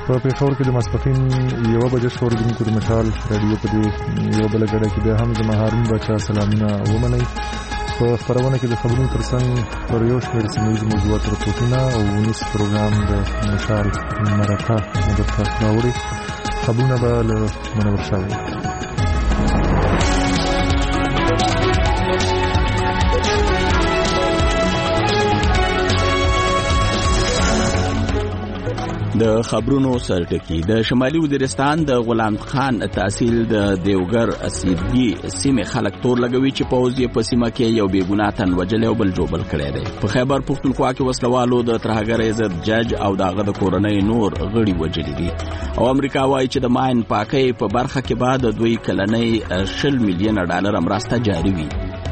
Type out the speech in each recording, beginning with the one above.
په پېښور کې د ماسپښین 1 بجې شوردونکو د مشال رادیو په دې یو بله ګډه کې بیا هم زما هارون باچا سلامونه ومنئ. په خپرونه کې د خبرونو ترڅنګ پر یو شمېر سیمه ییزو موضوعاتو رپورټونه او ونیس پروګرام د مشال مرکه درته راوړي. خبرونه به له منور شاه وي. د خبرونو سرټکی د شمالي وزیرستان د غلام خان تحصیل د دیوګر اسیدګي سیمه خلک تور لګوي چې پوز یې په سیمه کې یو بیګناه تن وجل او بل جوبل کړی دی. په خیبر پښتونخوا کې وسلوالو د ترهګر عزت جج او داغه د کورنۍ نور غړي وجلي دي او امریکا وايي چې د ماین پاکۍ په برخه کې بعد دوی کلنۍ $10 ملیون مرسته جاري وي.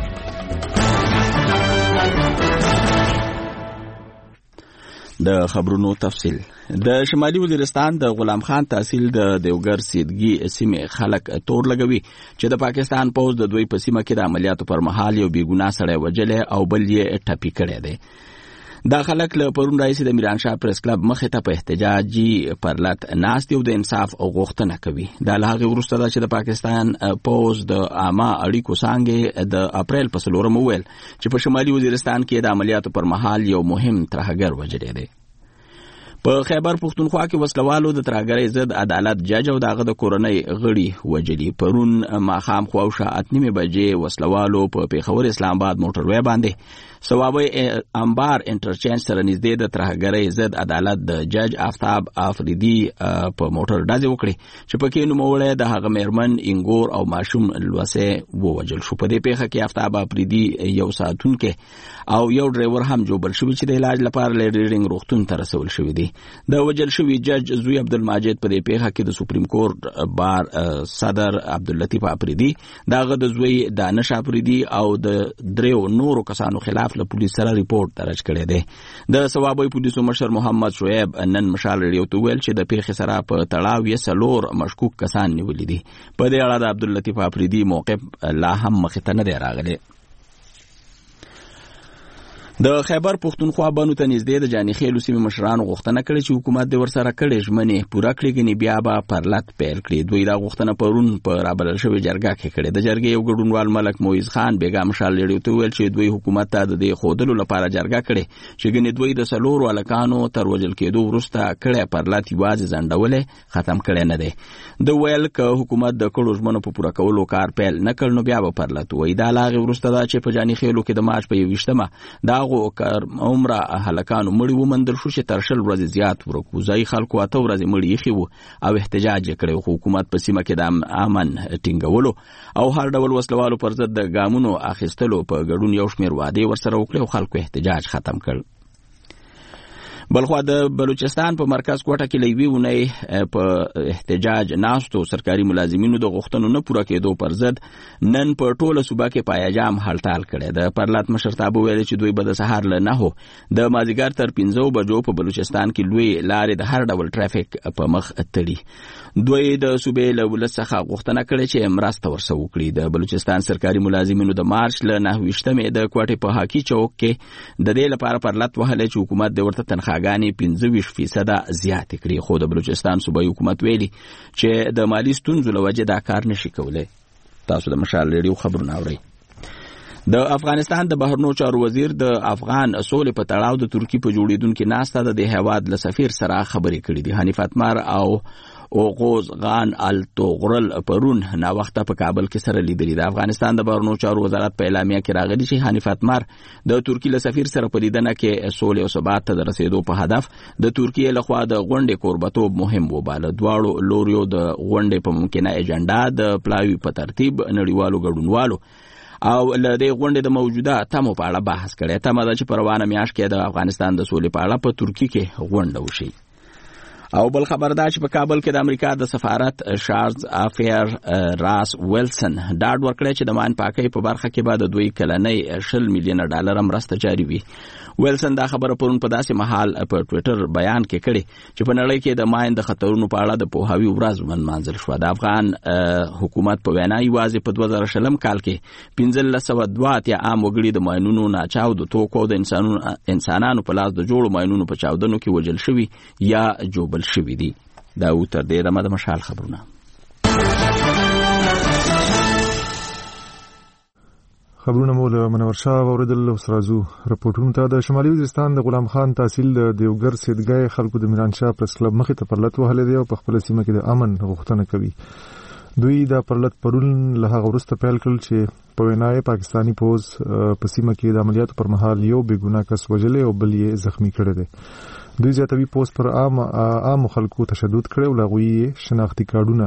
د خبرونو تفصیل. د شمالي وزیرستان د غلام خان تحصیل د دیوګر سیدګي سیمه خلک تور لګوي چې د پاکستان پوز د دوی په سیمه کې د عملیاتو پر مهال یو بیګناه سړی وجل او بل یې ټپي کړی دی. دا خلک له پرون راځي د میران شاه پریس کلب مخې ته په احتجاجي پرلط ناست یو د انصاف او غوښتنه کوي. دا له هغې وروسته ده چې د پاکستان پوز د عامه اړیکو څانګې د اپریل په 4 وویل چې په شمالي وزیرستان کې د عملیاتو پر مهال یو مهم ترهګر وجلی دی. په خیبر پښتونخوا کې وسلوالو د ترهګرۍ ضد عدالت جج او داغه د کورنۍ غړي وجلي. پرون ماښام خواوشا 8:30 بجې وسلوالو په پېښور اسلام آباد موټروي باندې سوابي انبار انټرچینج سره نږدې د ترهګرۍ ضد عدالت د جج آفتاب افریدي په موټر ډزې وکړې چې پکې نوموړی د هغه میرمن انګور او ماشوم لوسه ووجل شو. په دې پیښه کې آفتاب افریدي یو ساتونکي او یو ډرایور هم جوبل شوی چې د علاج لپاره لیډرینګ روغتون ته رسول شوی دی. د وجل شوی جج زوی عبدالماجد په دې پیښه کې د سپریم کورټ بار صدر عبداللطیف افریدي داغه د زوی دانش افریدي او د دریو نورو کسانو خلاف له پولیس سره ریپورت درج کړی دی. د سوابي پولیسو مشر محمد شعیب نن مشال ریډیو ته ویل چې د پیښې سره په تړاو یې 4 مشکوک کسان نیولي دي. په دې اړه د عبداللطیف افریدي موقف لا هم مخې ته نه دی راغلی. د خیبر پښتونخوا بانو ته نږدې د جاني خیلو سیمې مشرانو غوښتنه کړې چې حکومت د ورسره کړې ژمنې پوره کړي، ګنې بیا به پرلط پیل کړي. دوی دا غوښتنه پرون په رابلل شوې جرګه کې کړې. د جرګې یو ګډونوال ملک موعظ خان بیګا مشال لري ته ویل چې دوی حکومت ته د دې خودلو لپاره جرګه کړې چې ګنې دوی د 4 الکانو تر وجل کېدو وروسته کړې پرلط یوازې ځنډولې ختم کړي نه دی. د ویل ک حکومت د کړو ژمنو په پوره کولو کار پیل نه کړ نو بیا به پرلط وای. دا لاغه وروسته دا چې په جاني خیلو کې د مارچ په 21مه دا عمره هلکانو مړي ومندل شو چې تر 20 ورځې زیات ورکوځي خلکو 8 ورځې مړي یخي وو او احتجاج کړي. حکومت په سیمه کې د امن ټینګولو او هر ډول وسلوالو پر ضد د ګامونو اخیستلو په ګډون یو شمېر وعده ورسره وکړي او خلکو احتجاج ختم کړ. بلخوا د بلوچستان په مرکز کوټه کې لوي ونی په احتجاج ناستو سرکاري ملازمینو د غوښتنو نه پوره کېدو پر ضد نن په ټوله صوبه کې پایجام هړتال کړي. د پرلط مشرتابه ویل چې دوی به د سهار له 9 د مازیګر تر 15 بجو په بلوچستان کې لوی لارې د هر ډول ټرافیک په مخ تړي. دوی د صوبې له ولس څخه غوښتنه کړې چې مرسته ورسره وکړي. د بلوچستان سرکاري ملازمینو د مارچ له 9مې د کوټې په هاکی چوک کې د دې لپاره پرلط وهله چې حکومت د ورته تنخواګانې 25% زیات کړي. خو د بلوچستان صوبایي حکومت ویلي چې د مالی ستونزو له وجې دا کار نشي کولای. تاسو د مشال ریډیو خبرونه اورئ. د افغانستان د بهرنیو چارو وزیر د افغان سولې په تړاو د ترکی په جوړیدونکو ناسته د هیواد له سفیر سره خبرې کړې دي. حنیف اتمر او اوغوز غان التوغرل پرون نا وخت په کابل کې سره لیدلې. د افغانستان د بهرنیو چارو وزارت په اعلامیه کې راغلي چې حنیف اتمر د ترکی له سفیر سره په لیدنه کې سولې او ثبات ته رسیدو په هدف د ترکیه لخوا د غونډې کوربتوب مهم وباله. دواړو لوریو د غونډې په ممکنه اجنډا د پلاوی په ترتیب نړیوالو ګډونوالو او له دې غونډې د موجوده تمو په اړه بحث کړي. تمه ده چې په روانه میاشت کې د افغانستان د سولې په اړه په ترکیه کې غونډه وشي. او بل خبردار چې په کابل کې د امریکا د سفارت شارلز افیر راس ویلسن ډاډ ورکړی چې د مان پاکۍ په برخه کې به د دوی کلنۍ $10 ملیون مرسته جاري وي. ویلسن دا خبره پرون په داسې مهال په ټوئیټر بیان کې کړي چې په نړۍ کې د ماین د خطرونو په اړه د پوهاوی ورځ ونمانځل شو. د افغان حکومت په وینا یوازې په 2020 کال کې 1502 عام وګړي د ماینونو ناچاو د توکو د انسانانو په لاس د جوړو ماینونو په چاودنو کې وژل شوي یا جوبل شوي دي. دا تر دې دمه د مشال خبرونه. خبرونه مو له منور شاه اوریدل او سرازو راپورټونو ته. د شمالي وزیرستان د غلام خان تحصیل د دیوګر سیدګای خلکو د میران شاه پرس کلب مخې ته پرلط وهلې دی او په خپل سیمه کې د امن غوښتنه کوي. دوی دا پرلط پرون له هغه وروسته پیل کړل چې په وینای پاکستانی پوز په سیمه کې د عملیاتو پر مهال یو بې ګناه کس وژلې او بل یې زخمی کړی دی. دوی زیاتوي پوز پر عام خلکو تشدد کړي او لغوي شناختی کارډونه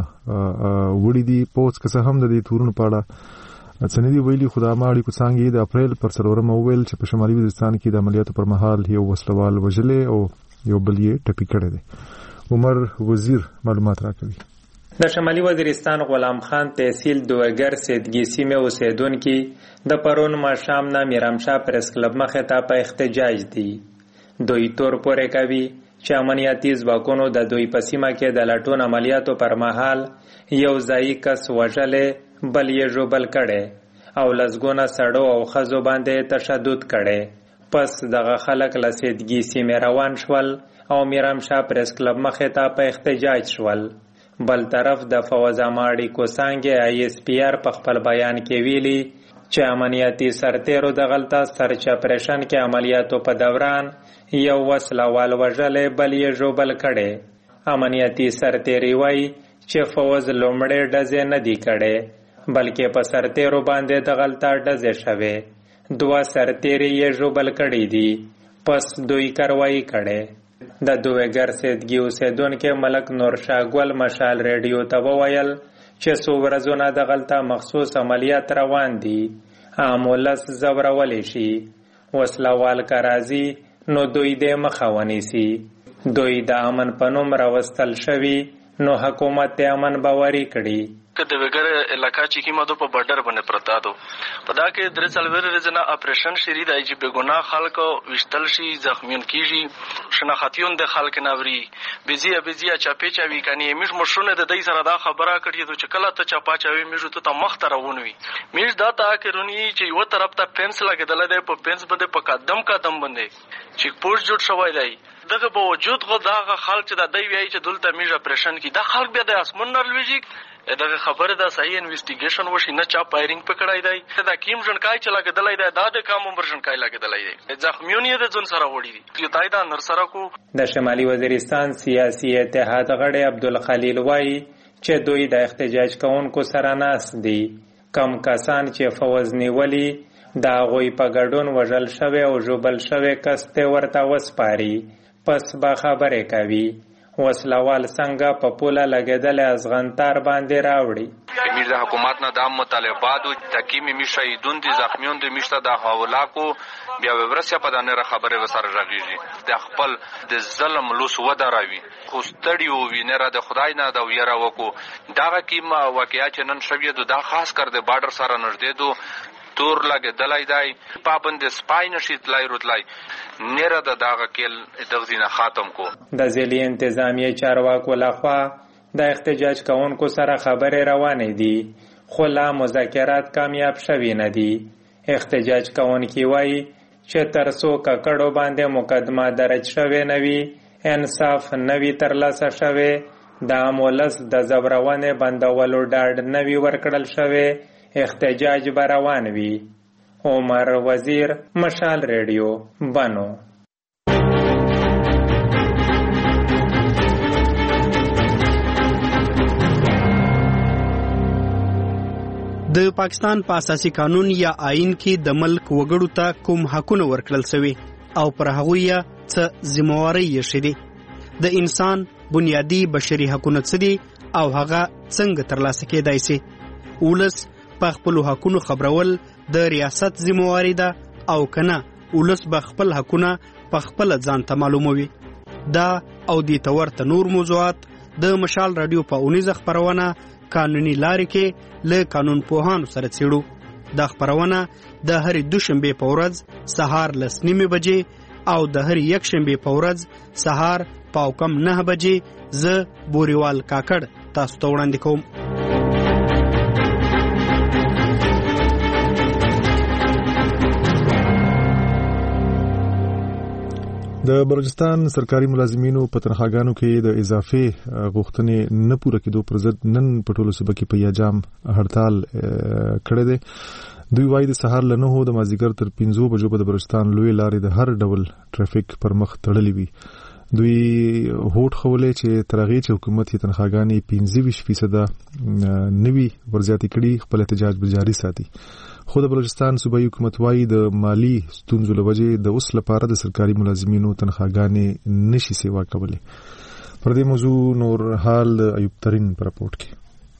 وړي دي. پوز که څه هم د دې تورونو په اړه څنګه ویلي خو د اماړي کو څنګه د اپریل پر 4 ویل چې په شمالي وزیرستان کې د عملیاتو پر مهال یو وسلوال وژلې او یو بل یې ټپي کړی دی. عمر وزیر معلومات راکوي. د شمالي وزیرستان غلام خان تحصیل دوګر سیدګي سیمه اوسیدونکو د پرون ماښام نه میرامشاه پرس کلب مخې ته په احتجاج دي. دوی تور پورې کوي چې امنیتي ځواکونو د دوی په سیمه کې د لټون عملیاتو پر مهال یو ځایي کس وژلې بل یې ژوبل کړي او لزګونه سړو او ښځو باندې تشدد کړي. پس دغه خلک له سیدګي سیمې روان شول او میرامشاه پرس کلب مخې ته په احتجاج شول. بل طرف د فوز اماړي کوسانګي ISPR په خپل بیان کې ویلي چې امنیتي سرتیرو د غلطه سرچ اپریشن کې عملیاتو په دوران یو وسلوال وژلې بل یې ژوبل کړي. امنیتي سرتیری وایي چې فوز لومړی ډزې نه دی کړي بلکې په سرتیرو باندې د غلطه ډزې شوې. 2 سرتیری یې ژوبل کړي دي. پس دوی کاروایی کړي. د دوګر سیدګي اوسیدونکو ملک نور شاه ګل مشال ریډیو ته وویل چې څو ورځې نه د غلطه مخصوص عملیات روان دي. عامولس زورولې شي. وسلوال کارازي نو دوی د مخه ونیسي. دوی د امن په نوم راوستل شوي نو حکومت د امن باوري کړي. که د وګر علاقہ چې کیمه دو په بارډر باندې پرتا دو په دا کې درې څلور ورځې اپریشن شری د چې بګونا خلکو وشتل شي زخمیون کیږي شناختیون د خلک ناوري بيزي چاپی چاوي کني میش مشونه د دې سره دا خبره کړي چې کله ته چاپا چاوي میشو ته مخ ته روانوي میش دا تا کړونی چې یو طرف ته پنس لګیدل دی په پنس باندې په قدم باندې چې پوش جوړ شوی دی. دغه باوجود غو داغه خلک چې د دوی وایي چې دلته میج اپریشن کی دا خلک بیا د اسمن نرلويږي. دغه خبره دا صحیح انویسټیګیشن وشي نه چا پایرینګ پکړای دی دا کیم جنکای چې لګیدلای دی دا د کوم برژنکای لګیدلای دی زخمیون یې د ځون سره وړي دي. یو تایدا نر سره کو د شمالي وزیرستان سیاسي اتحاد غړي عبدالخلیل وایي چې دوی د احتجاج کوونکو سره ناس دي. کم کسان چې فوز نیولي دا غوی په ګډون وژل شوی او ژوبل شوی کس ته ورته وسپاري. پس با خبره کوي وسلوال څنګه په پوله لګیدل ازغنتار باندې راوړي. امیر د حکومت نه د مطالبات او تکیمی میشهیدون دي زخمیون دي مشته د حواله کو بیا ورسره په دانه خبره وسره راغیږي د خپل د ظلم لوس ودراوي خو ستړیو وینره د خدای نه د ویره وکړو دغه کیما واقعیا چې نن شوی د خاص کر د بارډر سره نږدې دو تور لګیدلای دی پابند سپای نشي تلای روتلای نره د دغه کېل دغزینه ختم کو. د ځلې انتظامیه چارواکو لخوا د احتجاج کوونکو سره خبرې روانې دي خو لا مذاکرات کامیاب شوي نه دي. احتجاج کوونکي وایي چې تر څو ککړو باندې مقدمه درج شوی نه وي انصاف نه وي ترلاسه شوی د امولس د زبرونې بندولو ډاډ نه وي ورکړل شوی احتجاج به روان وي. عمر وزیر مشال ریډیو بنو. د پاکستان په اساسي قانون یا آئین کې د ملک وګړو ته کوم حقونه ورکړل شوي او پر هغوی څه ذمہواری یې شته. د انسان بنیادی بشري حقونه څه دي او هغه څنګه ترلاسه کېدای شي. ولس په خپل حقونو خبرول د ریاست ذمہواری ده او کنه ولس به خپل حقونه په خپل ځان ته معلوموي. دا او د تورته نور موضوعات د مشال رادیو په 19 خبرونه قانوني لارې کې له قانون پوهانو سره څېړو. دا خبرونه د هر دوشنبه په ورځ سهار 9:30 بجې او د هر یک شنبه په ورځ سهار 9:30 بجې ز بوريوال کاکړ تاسو ته وړاندې کوم. د بلوچستان سرکاري ملازمینو په تنخواګانو کې د اضافي غوښتنې نه پوره کېدو پر ضد نن په ټولو صوبو کې په یاجام هړتال کړی دی. دوی وایي د سهار له 9 د مازدیګر تر 5 بجو په بلوچستان لوی لارې د هر ډول ټرافیک پر مخ تړلې وي. دوی هوټ خولې چې ترغه چې حکومت یې تنخواګانې 25% نوي ورزياتي کړي خپل احتجاج به جاري ساتي. خو د بلوچستان صوبایي حکومت وایي د مالی ستونزو لوجې د اوس لپاره د سرکاري ملازمینو تنخواګانې نشي سیوا کولای. پر دې موضوع نور حال ایوب ترين پر راپورټ کې.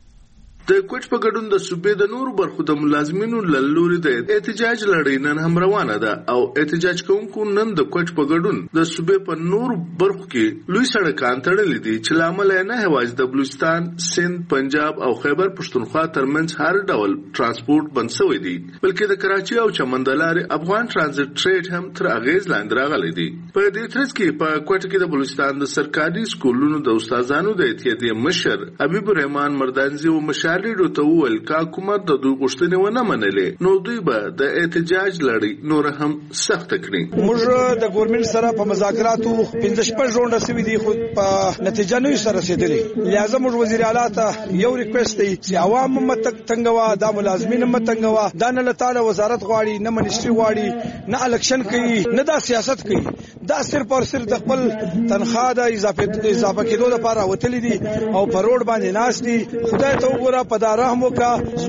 د کوچ په ګډون د صوبې د نورو برخو د ملازمینو لوري د احتجاج لړۍ نن هم روانه ده او احتجاج کوونکو نن د کوچ په ګډون د صوبې په نورو برخو کې لوی سړکان تړلې دي چې لامل نه هواز د بلوچستان، سند، پنجاب او خیبر پښتونخوا ترمنځ هر ډول ترانسپورت بند شوی دی، بلکې د کراچي او چمن د لارې افغان ترانزیت ټریډ هم تر اغیز لاندې راغلی دی. په دې ترڅ کې په کوټ کې د بلوچستان د سرکاري سکولونو د استادانو د اتحادیې مشر حبیب الرحمن مردانزي او مشارډو ته وویل کا حکومت د دوی غوښتنې ونه منلې نو دوی به د احتجاج لړۍ نور هم سخت کړي. موږ د ګورنمنت سره په مذاکراتو 15 ژوند رسوي دي خو په نتیجه نه سره رسیدلې. لازم موږ وزیر اعلی ته یو ریکوست دی چې عوام متنګوا د ملازمین متنګوا دا نه لته وزارت غواړي نه منیسټری غواړي نه الکشن کوي نه دا سیاست کوي، دا صرف او صرف د خپل تنخواه د اضافه کېدو لپاره وتلی دي او په روډ باندې ناس دي. خدای ته وګوره په دا رحم وکا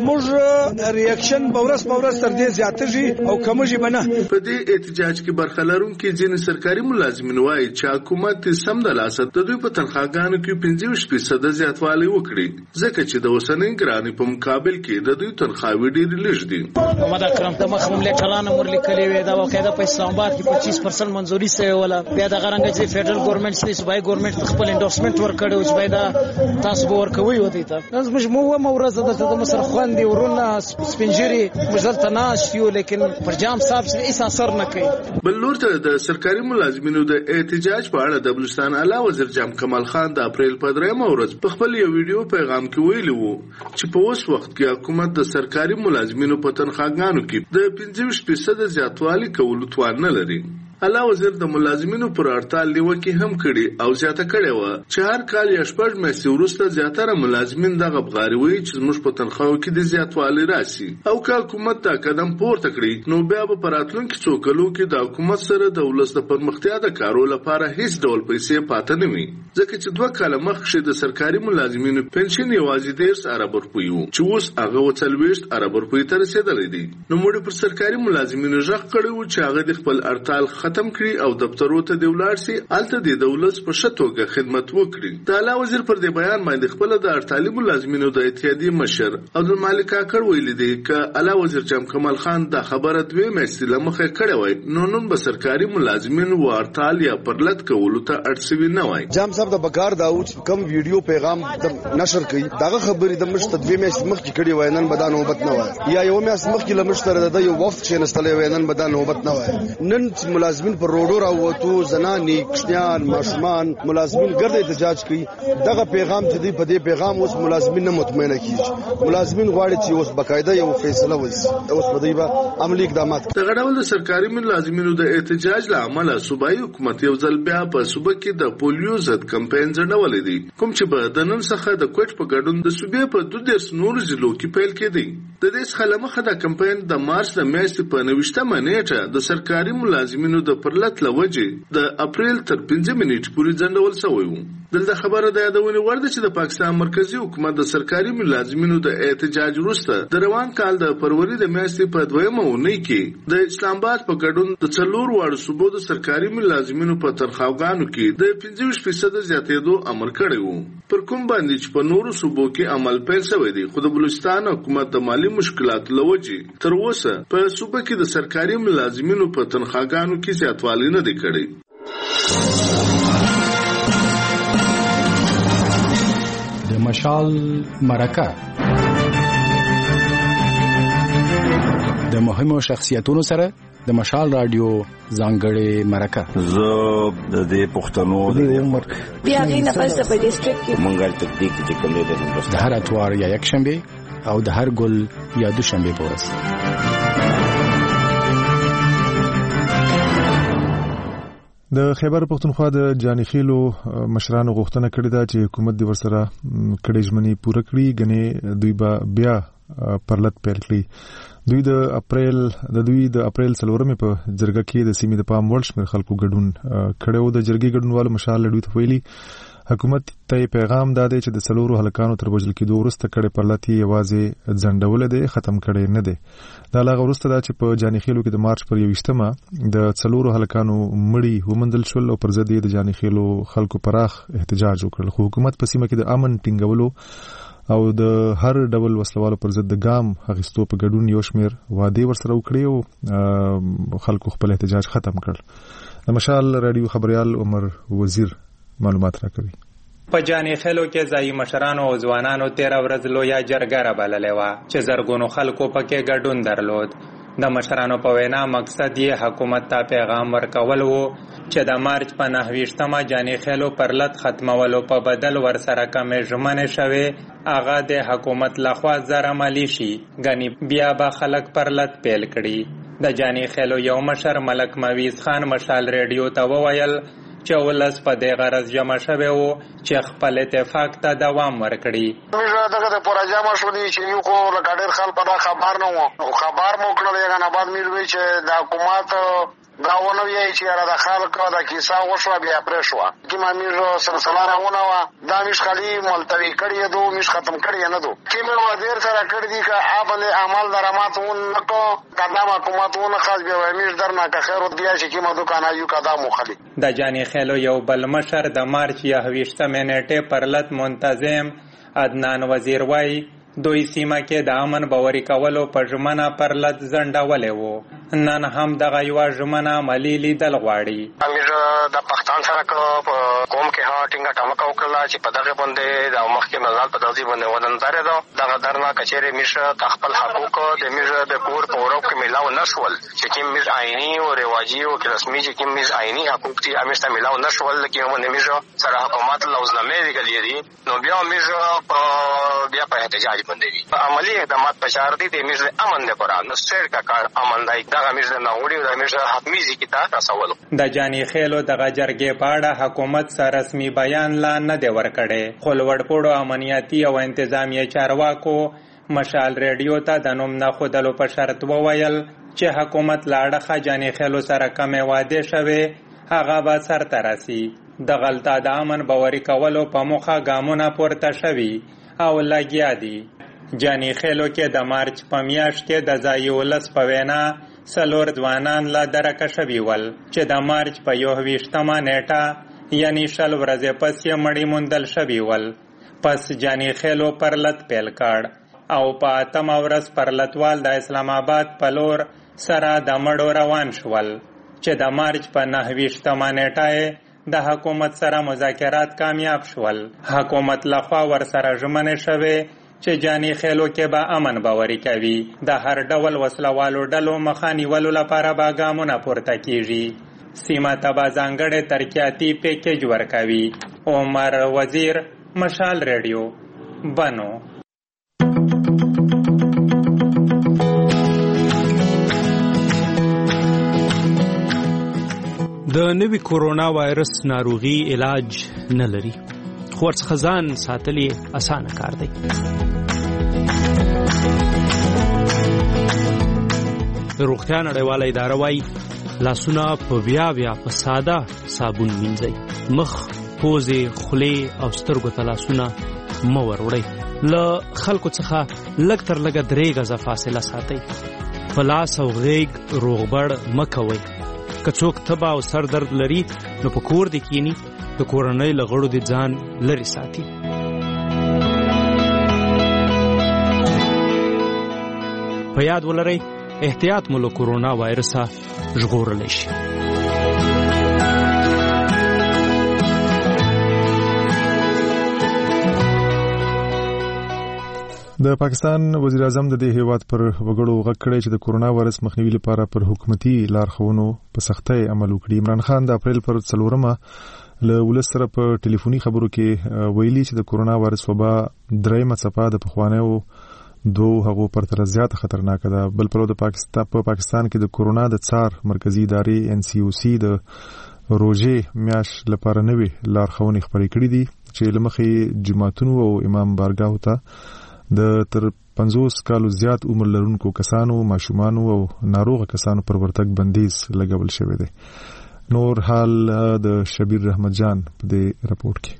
زموږ ریاکشن پورس تر دې زیاتېږي او کمږي بنه. په دې احتجاج کې برخه لرونکي ځینې سرکاري ملازمین وایي چې حکومت سم د لاسه د دوی په تنخواګانو کې 25% زیاتوالی وکړي ځکه چې د اوسنۍ ګرانۍ په مقابل کې د دوی تنخواوې ډېرې لږ دي. محمد اکرم د مخ مملکتانو مر لیکلې وې دا واقعا په اسلام آباد کې 25% منځوري سوی ولا بیا د غرنګ چې فدرال ګورنمنت سي صوبایي ګورنمنت خپل انډورسمنت ورکړو چې باید تاسو ورکوي وته ته موږ مورزه د مصر خوندې ورونه سپنجري مجلته ناشيو لیکن پرجام صاحب څه هیڅ اثر نه کوي. بل لور ته د سرکاري ملازمینو د احتجاج په اړه د بلوچستان اعلی وزیر جام کمال خان د اپریل په 3 ورځ په خپل یو ویډیو پیغام کې ویلي وو چې په اوس وخت کې حکومت د سرکاري ملازمینو په تنخواګانو کې د 25% زیاتوالی کولو توان نه لري. اعلی وزیر د ملازمینو پر هړتال نیوکه هم کړي او زیاته کړي و چې هر کال یا شپږ میاشتې وروسته زیاتره ملازمین دغه بغاروي چې موږ په تنخواو کې د زیاتوالي راسي او که حکومت دا قدم پورته کړي نو بیا به پراتلونکو څو کلو کې د حکومت سره د ولس د پرمختیا د کارو لپاره هیڅ ډول پیسې پاتې نه وي ځکه چې 2 کاله مخکې د سرکاري ملازمینو پنشن یوازې 10 ارب روپۍ وو چې اوس هغه 40 ارب روپۍ ته رسیدلی دی. نو موږ پر سرکاري ملازمینو ژغ کړی و چې هغه د خپل هړتال ختم کړي او دفترو ته دی ولاړ شي الته د دولت په شتوګه خدمت وکړي. د اعلی وزیر پر دې بیان باندې خپل د هړتالي ملازمینو د اتحادیې مشر عبدالمالک کاکړ ویلي دی چې اعلی وزیر جام کمال خان د خبره 2 میاشتې لمخه کړې وای نو به سرکاري ملازمین و هړتال یا پرلط کولو ته اړتسوي نه وای. جام صاحب د بکار داوود کم ویډیو پیغام نشر کړي دغه خبرې د مشت 2 میاشتې مخکې کړي وای نن بدان نوبت نه وای یا یو میاشت مخکې لمشتره د یو وفد چې نستلې وای نن بدان نوبت نه وای. نن ملازمین پر روډو راووتو زنانې کشنیان ماشومان ملازمین ګرد احتجاج کوي. دغه پیغام چې دی په دې پیغام اوس ملازمین نه مطمئنه کیږي. ملازمین غواړي چې اوس بقاعده یو فیصله وشي اوس په دې به عملی اقدامات. دغه ډول د سرکاري ملازمینو د احتجاج له امله صوبایي حکومت یو ځل بیا په صوبه کې د پولیو ضد کمپاین ځړولې دي کوم چې به د نن څخه د کوټ په ګډون د صوبې په 12 نورو ضلعو کې پیل کېدی. د دې څخه لمخه د کمپاین د مارچ د میاشتې په 29مه نیټه د سرکاري ملازمینو د پرلط لوجې د اپریل تر 5 نیټې پورې ځنډول شوی و. دلته خبره د یادونه ورده چې د پاکستان مرکزی حکومت د سرکاري ملازمینو د احتجاج وروسته د روان کال د فروری د میاشتې په 2مه اونۍ کې د اسلام آباد په ګډون د 4 واړو صوبو د سرکاري ملازمینو په تنخواګانو کې د 25% زیاتېدو امر کړی وو پر کوم باندې چې په نورو صوبو کې عمل پیل شوی دی. خو د بلوچستان حکومت د مالی مشکلاتو لوجې تر اوسه په صوبه کې د سرکاري ملازمینو په تنخواګانو کې زیاتوالی نه دی کړی. د مشال مرکه د مهمو شخصیتونو سره د مشال رادیو ځانګړې مرکه زه د دې پښتنو د عمر بیا غي نه پس په ډیسټریکټ کې مونږه تطبیق چې کومه د هر اتوار یا یک شنبه او د هر ګل یا دوشنبه پورس. د خیبر پښتونخوا د جانخیلو مشرانو غوښتنه کړې ده چې حکومت د ورسره کړي ژمنې پوره کړي، غنې دوی به بیا پرلط پیل کړي. دوی د اپریل 4 په جرګه کې د سیمې د پام وړ شمېر خلکو ګډون کړی و. د جرګې ګډونوالو مشال لډوي ته ویلي حکومت ته پیغام دادی چې د 4 هلکانو تر وژل کېدو وروسته کړي پرلط یوازې ځنډول دی، ختم کړي نه دی. دا لا وروسته دا چې په جانخیلو کې د مارچ پر 21 د 4 هلکانو مړي ومندل شول او پر ضد د جانخیلو خلکو پراخ احتجاج وکړ. خو حکومت په سیمه کې د امن ټینګولو او د هر ډول وسلوالو پر ضد د ګام اخیستو په ګډون یو شمېر وعدې ورسره وکړي او خلکو خپل احتجاج ختم کړ. د مشال رادیو خبريال عمر وزیر معلومات راکوي. په جانخیلو کې ځایي مشرانو او ځوانانو 13 ورځ لویا جرګه رابللې وه چې زرګونو خلکو پکې ګډون درلود. د مشرانو په وینا مقصد یې حکومت ته پیغام ورکول و چې د مارچ په 29 جانخیلو پرلط ختمولو په بدل ورسره کمې ژمنې شوې هغه د حکومت لخوا زر عملي شي، ګنې بیا به خلک پرلط پیل کړي. د جانخیلو یو مشر ملک مویز خان مشال ریډیو ته وویل چې ولس په دې غرض جمع شوی و چې خپل اتفاق ته دوام ورکړي. موږ دغه د پروژه مشورې چې یو خو لګاډر خلک په خبر نه وو، خبر مو کړل یو نه بعد مې وی چې د حکومت دا ونه وی چې را د خلکو د کیسه وشو بیا پرې شو چې ما میرو سلسله راونه وا دا مش خالي ملتوي کړی دو مش ختم کړی نه دو چې مې وزیر سره کړی دي که ابل عمل درامات ونکو قدم حکومت ونه خاص به مش درنه که خیر بیا چې ما دکان یو قدم مخالي. د جانخیلو یو بل مشر د مارچ 28 نیټه پرلط منتظم عدنان وزیر وای دوی سیمه کې د امن باوري کولو په ژمنه پرلط ځنډولې وو، نن هم دغه یوه ژمنه عملي لیدل غواړي. امیر د پښتون سره په قوم کې ها ټینګه ټمکه وکړه چې په دغه باندې د مخکې مزال په توضیح باندې ودندار ده دغه درنا کچېره میشه خپل حقوق د میشه د کور په ورو کې ملاو نشول چې کوم میز آئینی او رواجی او رسمي چې کوم میز آئینی حقوق دي همیشه ملاو نشول کې هم میشه سره حکومت لوزنامه ویلې دي نو بیا میشه بیا په احتجاج باندې عملی اقدامات پچار دي د میز امن لپاره نو سټر کا کار امن دای دغه میز نه وړي د میز حتمی ځکه تا تاسو د جانخیلو دغه جرګې په اړه حکومت سره رسمي بیان لا نه دی ورکړی، خو لوړپوړو امنیتي او انتظامیه چارواکو مشال ریډیو ته د نوم نه ښودلو په شرط وویل چې حکومت له اړخه جانخیلو سره کمې وعدې شوې هغه به سرته رسي. دغلته د امن باوري کولو په موخه ګامونه پورته شوي او لګیا دي. جانخیلو کې د مارچ په میاشت کې د ځایي ولس په وینا 4 ځوانان لا درکه شوي ول چې د مارچ په 21 نیټه یعنی 20 ورځې پس یې مړي موندل شوي ول. پس جانخیلو پرلط پیل کړ او په 8 ورځ پرلطوال د اسلام آباد په لور سره د مړو روان شول چې د مارچ په 29 نیټه د حکومت سره مذاکرات کامیاب شول. حکومت لخوا ورسره ژمنې شوې چې جانخیلو کې به امن باوري کوي، د هر ډول وسلوالو ډلو مخه نیولو لپاره به ګامونه پورته کیږي، سیمه ته به ځانګړی ترقیاتي پیکیج ورکوي. عمر وزیر مشال ریډیو بنو. د نوي کورونا وایرس ناروغي علاج نه لري، خو ورڅخه ځان ساتل یې اسانه کار دی. د روغتیا نړیواله اداره وایي لاسونه په بیا په ساده صابون وینځئ، مخ، پوزې، خولې او سترګو ته لاسونه مه وروړئ، له خلکو څخه لږ تر لږه 3 غزه فاصله ساتئ، په لاس او غیږ روغبړ مه کوئ، که څوک تبه او سر درد لري نو په کور دې کینی، د کورنۍ له غړو دې ځان لرې ساتي. په یاد ولرئ احتیاط مو له کورونا وایرسه ژغورلی شي. د پاکستان وزیر اعظم د دې هیواد پر وګړو غږ کړی چې د کورونا وایرس مخنیوي لپاره پر حکومتي لارښوونو په سختۍ عمل وکړي. عمران خان د اپریل پر 4 له ولس سره په ټلیفوني خبرو کې ویلي چې د کورونا وایرس وبا درېیمه څپه د پخوانیو 2 هغو پرتله زیاته خطرناکه ده. بل پلو د پاکستان کې د کورونا د څار مرکزی ادارې NCOC د روزه میاش لپاره نوې لارښوونې خپرې کړې دي چې لمخې جماعتونو او امام بارګاو ته د تر 50 کالو زیات عمر لرونکو کسانو، ماشومانو او ناروغ کسانو پر ورتګ بندیز لګول شوی دی. نور حال د شبیر رحمت جان په دې رپورت کې.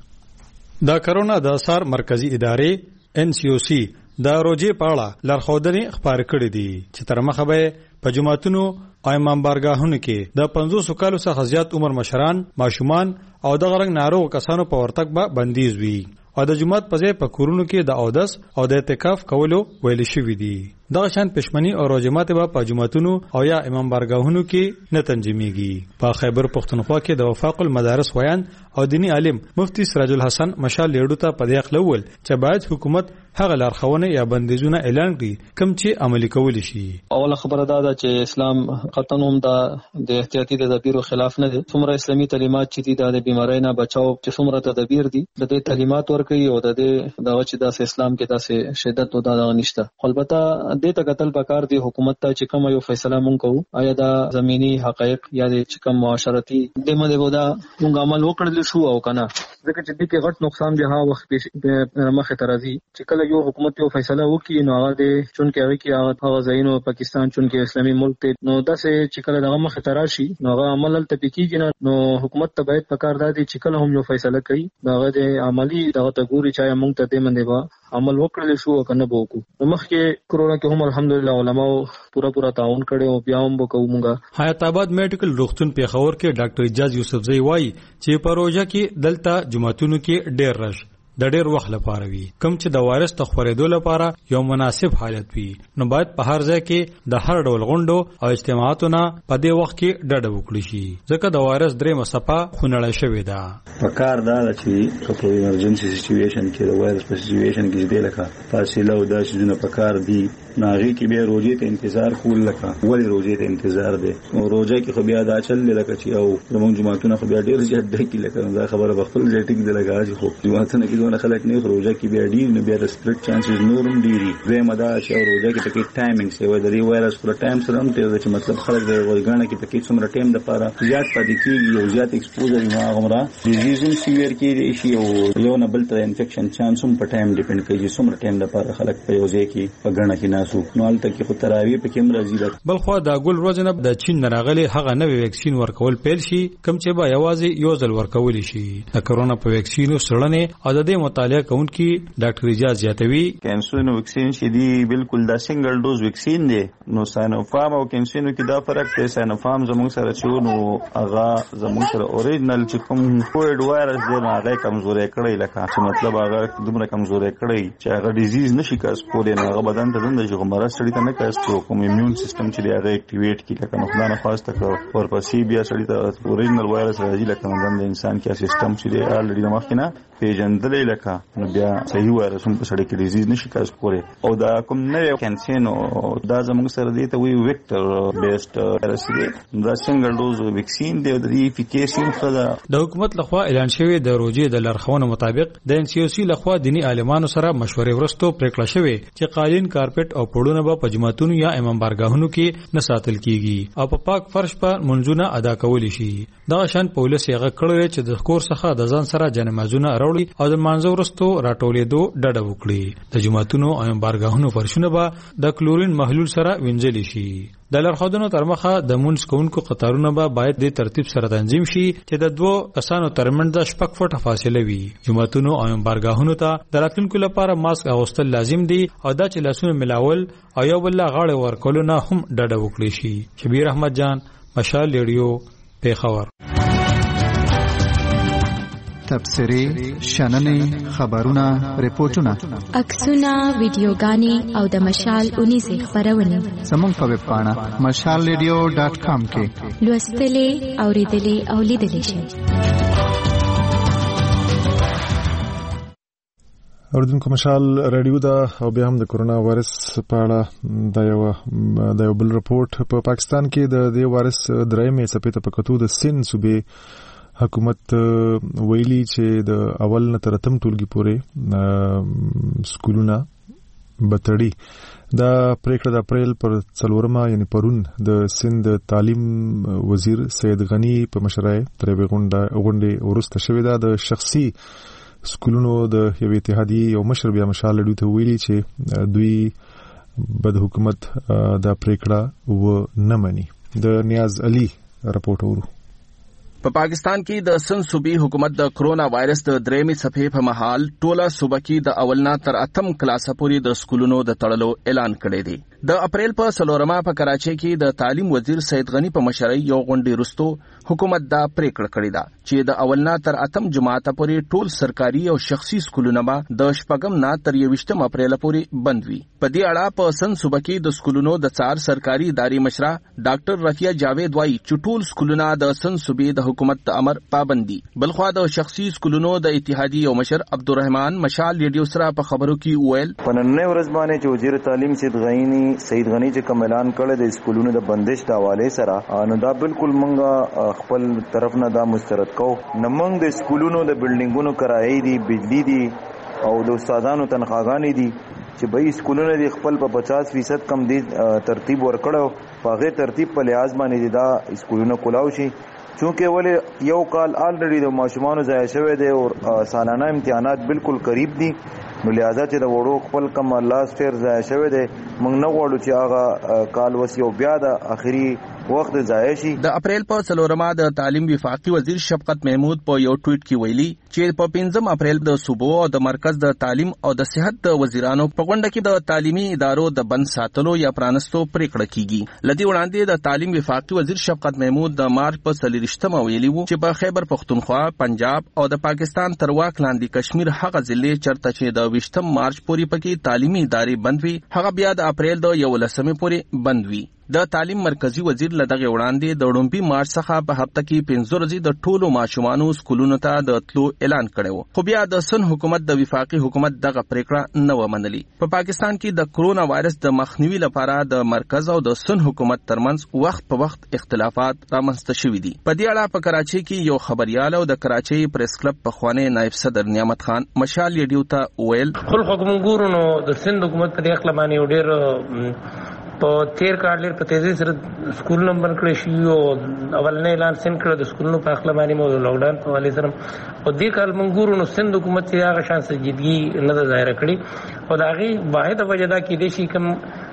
د کرونا د اثر مرکزی ادارې NCOC د روزه په اړه لارښوونې خبر کړې دي چې تر مخه به په جماعتونو او امام بارګاهونو کې د 50 کالو څخه زیات عمر مشران، ماشومان او د غرنګ ناروغ کسانو په ورتګ به بندیز وي او د جماعت په ځای په کورونو کې د اودس او د اعتکاف کولو ویل شوی دي. دغه شان پښمنی او روزمات به په جماعتونو او یا امام بارګاهونو کې نه تنظیمېږي. په خیبر پښتونخوا کې د وفاق المدارس ویان او دینی عالم مفتی سراج الحسن مشال لیډو ته په دې خلول چې باید حکومت هغه لارښوونه یا بندیزونه اعلان کړي کوم چې عملي کول شي. اوله خبره دا ده چې اسلام قطعاً هم د احتیاطي تدابیرو خلاف نه دی. څومره اسلامي تعلیمات چې دي د بیماری نه بچاو چې څومره تدابیر دي د دې تعلیمات ورکړي او د دې دغه چې د اسلام کې داسې شدت او دا نشته. البته دې ته قتل پکار دی حکومت ته چې کوم یو فیصله مونږ کوو آیا دا زمینی حقایق یا د چې کوم معاشرتي د مده ودا مونږ عمل وکړل شو او کنه ځکه چې دې کې غټ نقصان دی ها وخت مخه ترازی چې کله یو حکومت یو فیصله وکړي نو هغه د چون کې هغه ځایونو پاکستان چون کې اسلامي ملک ته نو داسې چې کله دغه مخه تراشي نو هغه عمل تل پکېږي نو حکومت ته باید پکار دی چې کله هم یو فیصله کوي هغه د عملی دغه ته ګوري چې موږ ته دې منده با عمل وکړل شو کنه بوکو. مخکې کرونا کې هم الحمدلله علماء پورا تعاون کړي او بیا هم وکړو موږ. حیات آباد میډیکل روغتون پیښور کې ډاکټر اجاز یوسفزئی وایي چې پروژه کې دلته جماعتونو کې ډېر رش د ډېر وخت لپاره وي کوم چې د وایرس ته خورېدو لپاره یو مناسب حالت وي نو باید په هر ځای کې د هر ډول غونډو او اجتماعاتو نه په دې وخت کې ډډه وکړي شي ځکه د وایرس درې مصفه خونړی شوې ده. په کار دا چې په ایمرجنسي سچويشن کې د وایرس په سچويشن کې دې لکه فاصله او داسې جنه په کار دي ناغي کې به روزي ته انتظار کول لکه ولی روزي ته انتظار دي او روزه کې خو بیا دا چل لکه چې او زموږ جماعتونه خو بیا ډېر زیات دی کې لکه دا خبره بخل جټیک دی لکه چې خو جماعتونه کې دونه خلک نه روزه کې بیا ډیر نه بیا د سپریډ چانسز نورم ډیری زموږ دا چې روزه کې پکې ټایمینګ سیوي د وایرس پر ټایم سره هم ته چې مطلب خلک د ورګانه کې پکې څومره ټایم د پاره زیات پاتې کیږي او زیات ایکسپوزر نه غمره ډیزیز سیویر کېږي شي او یو نه بل تر انفیکشن چانس هم په ټایم ډیپند کوي څومره ټایم د پاره خلک په یو ځای کې په ګڼه کې ناسو نو البته کې خو تراوی پکې مرزي ده. بل خو دا ګل روزنه د چین راغلي هغه نوې ویکسین ورکول پیل شي کوم چې به یوازې یو ځل ورکول شي. د کرونا په ویکسینو سړنه او د دې مطالعه کوونکي ډاکټر اجاز زیاتوي کینسونو ویکسین چې دی بالکل دا سنگل ډوز ویکسین دی نو ساینوفارم او کینسونو کې دا فرق دی. ساینوفارم زموږ سره چې نو هغه زموږ سره اوریجنل چې کوم کووډ وایرس دی هغه کمزوري کړی لکه چې مطلب هغه دومره کمزوري کړی چې هغه ډیزیز نشي کاس کولای نه هغه بدن ته دنده چې مرض سړی ته نه کاس کوم ایمیون سیستم چې هغه اکټیویټ کی لکه نو خدانه خاصه کړ ورپسې بیا سړی ته اوریجنل وایرس راځي لکه د انسان کې سیستم چې دی الریډي د مخکنه پیژندلې لکه نو بیا صحیح وایرس هم په سړی کې ډیزیز نشي کاس کولای او دا کوم نه کینسینو دا زموږ سره دی ته وی ویکټر بیسډ وایرس دی دا سنگل ډوز ویکسین دی د ایفیکیسي خدا. د حکومت لخوا اعلان شوی د روزي د لارښوونو مطابق د NCOC لخوا دینی عالمانو سره مشورې ورستو پریکړه شوې چې قالین کارپټ او پړونه به په جماعتونو یا امام بارګاهونو کې نه ساتل کیږي او په پاک فرش پر منځونه ادا کول شي. دا شان پولیس یې کړل چې د کور څخه د ځان سره جنمازونه راوړي او د مانځو ورستو راټولېدو ډډه وکړي. د جماعتونو او امام بارګاهونو فرشونه به د کلورین محلول سره وینځل شي. د لارښودونو تر مخه د مونږ کوونکو قطارونه به باید د ترتیب سره تنظیم شي چې د دوه کسانو ترمنځ د شپږ فوټه فاصله وي. جماعتونو او بارګاهونو ته د راتلونکو لپاره ماسک اغوستل لازم دي او دا چې لاسونه ملاول او یو بل غاړه ورکول نه هم ډډه وکړي شي. شبیر احمد جان مشال ریډیو پیښور. تبصرې شننې خبرونه ریپورتونه عکسونه ویډیوګانې او د مشال 19 خبرونه زموږ په ویب پاڼه mashalradio.com کې لوستلې اوریدلې او لیدلې شئ. اوردونکو مشال رادیو دا او بیا هم د کورونا وایرس په اړه د یو بل رپورت په پاکستان کې د دې وایرس درېمې څپې ته په کتو د سند صوبې حکومت ویلي چې د اول نه تر اتم ټولګي پورې سکولونه بتړي دا پریکړه د اپریل پر 4 یعنی پرون د سند تعلیم وزیر سید غنی په مشرۍ پرې غونډه ورسته شوې ده. د شخصي سکولونو د یو اتحادیې یو مشر بیا مشال لډو ته ویلي چې دوی بد حکومت د پریکړه و نه مني. د نیاز علي راپورټ ورو. په پاکستان کې د سن صوبي حکومت د کرونا وایرس د درېمې څپې په مهال ټوله صوبه کې د اولنا تر 8م کلاس پورې د سکولونو د تړلو اعلان کړی دی. د اپریل په 4 په کراچۍ کې د تعلیم وزیر سید غنی په مشرۍ یو غونډه رستو حکومت دا پریکړه کړې ده چې د اولنا تر 8م جماعت پورې ټول سرکاري او شخصي سکولونه به د شپږم نه تر 21 اپریل پورې بند وي. په دې اړه په سن صوبه کې د سکولونو د څار سرکاري ادارې مشره ډاکټر رفیع جاوید وايي چې ټول سکولونه د سن صوبې د حکومت د امر پابندي. بلخوا د شخصي سکولونو د اتحادیې او مشر عبدالرحمن مشال ریډیو سره په خبرو کې ویل په نننۍ ورځ باندې چې وزیر تعلیم سید غنی چې کوم اعلان کړی د سکولونو د بندش د حواله سره نو دا بالکل مونږه خپل طرف نه دا مسترد کو. نو مونږ د سکولونو د بلډینګونو کرایې دي، بجلی دي او د استادانو تنخواګانې دي چې به سکولونه د خپل په 50% کم دي ترتیب ورکړو. په هغه ترتیب په لحاظ باندې دا سکولونه کولاو شي چونکه ولې یو کال آلریډي د ماشومان ضایع شوی دی او سالانه امتحانات بالکل قریب دي. نو لہذا چې د وړو خپل کم لاست ایر ضایع شوی دی موږ نه غواړو چې هغه کال وسیو بیا د اخري وخت ضایع شي. د اپریل په 4 د تعلیم وفاقي وزیر شفقت محمود په یو ټویټ کې ویلي چې په 5 اپریل د صوبو او د مرکز د تعلیم او د صحت د وزیرانو په غونډه کې د تعلیمي ادارو د بند ساتلو یا پرانستو پریکړه کیږي. لدی وړاندې د تعلیم وفاقي وزیر شفقت محمود د مارچ په 30 ویلي وو چې په خیبر پختونخوا، پنجاب او د پاکستان تر واک لاندې کشمیر هغه ضلع چرته چې د 20 مارچ پورې پکې تعلیمي ادارې بند وي هغه بیا د اپریل د 11 پورې بند وي. د تعلیم مرکزی وزیر لدغه وړاندې د 2 مارچ څخه په هفته کې 15 ورځې د ټولو ماشومانو سکولونو ته د تلو اعلان کړو. خو بیا د سن حکومت د وفاقي حکومت دغه پریکړه نه ومنلي. په پاکستان کې د کرونا وایرس د مخنیوي لپاره د مرکز او د سن حکومت ترمنځ وخت په وخت اختلافات رامنځته شوي دي. په دې اړه په کراچۍ کې یو خبريال او د کراچۍ پریس کلب په خوانه نائب صدر نعمت خان مشال ریډیو ته ویل خپل حکومت ګورونو د سند حکومت په اخلا باندې ډېر په تیر کال لري په تیزی سره سکول نمبر کړی شي او اولنې اعلان سن کړ د سکولونو په اخلا باندې مو لاک ډاون په حواله سره او دې کال منګورو نو سند حکومت یې هغه شان سنجیدګي نه ظاهر کړی او دا غي واحد وجه دا کې د شي کوم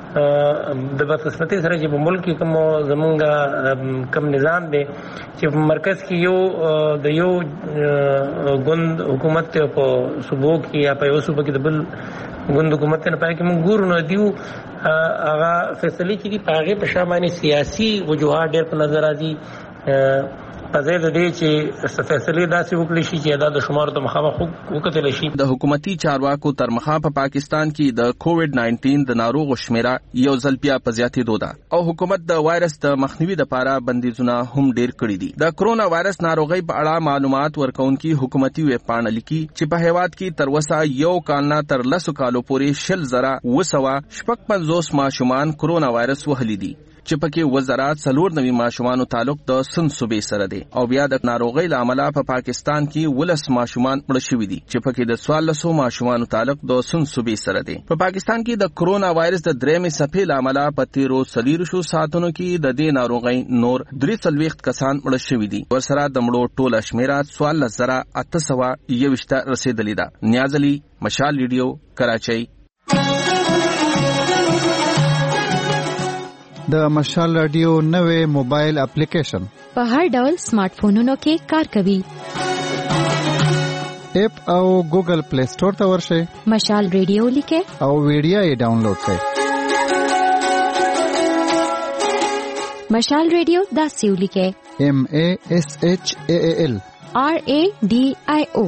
د بدقسمتۍ سره چې په ملک کې کوم زمونږ کوم نظام دی چې په مرکز کې یو د یو ګوند حکومت په صوبو کې یا په یو صوبه کې د بل ګوند حکومت نه پای کې موږ ګورو نو دیو هغه فیصله چې دی پاغه په شامانه سیاسي وجوهات ډېر په نظر راځي په ځای د دې چې فیصله داسې وکړي شي چې دا د شمار د مخامخ وکړل شي. د حکومتي چارواکو تر مخه په پاکستان کې د کووډ 19 د ناروغ شمیره یو ځل بیا په زیاتېدو ده او حکومت د وایرس د مخنیوي لپاره بندیزونه هم ډېر کړي دي. د کرونا وایرس ناروغي په اړه معلومات ورکونکي حکومتي ویب پاڼه لیکي چې په هیواد کې تر وسه یو کال نه تر 10 کالو پورې 10,955 ماشومان کرونا وایرس وهلي دي چې پکې وزارت 4 ماشومانو تعلق د سن صوبې سره دی او بیا د ناروغي لامل په پاکستان کې 10 ماشومان مړ شوي دي چې پکې د 1400 ماشومانو تعلق د سن صوبې سره دی. په پاکستان کې د کرونا وایرس د درېمې څپې لامل په 13 ساعتونو کې د دې ناروغي نور 43 کسان مړ شوي دي. ورسره د مړو ټوله شمیره 14,821 رسیدلې ده. نیاز علي، مشال ریډیو، کراچۍ. د مشال رادیو نوې موبایل اپلیکیشن په هر ډول سمارټ فونونو کې کار کوي. اپ او ګوګل پلی سٹور ته ورشئ، مشال ریډیو لیکئ او ویډیو یې ډاونلوډ کړئ. مشال ریډیو داسې ولیکئ MASHAAL RADIO.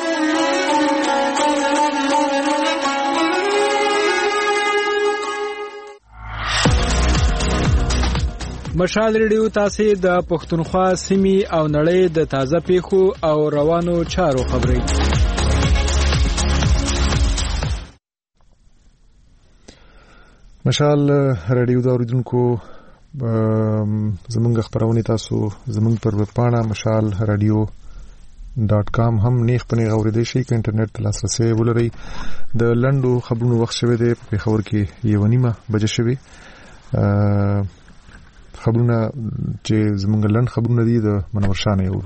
مشال ریډیو تاسو د پښتونخوا سیمې او نړۍ د تازه پیښو او روانو چارو خبري. مشال ریډیو دا اوریدونکو زمونږ خبرونه تاسو زمونږ پر ویب پاڼه مشال رادیو .com هم نیخ پنې غوړېدې شي ک انټرنیټ ته لاسرسي ولري. د لندو خبرونو وخت شوه دی په خبر کې 1:30 بجې شوه. خبرونه چې زمونږ لند خبرونه دي د منور شانه یو.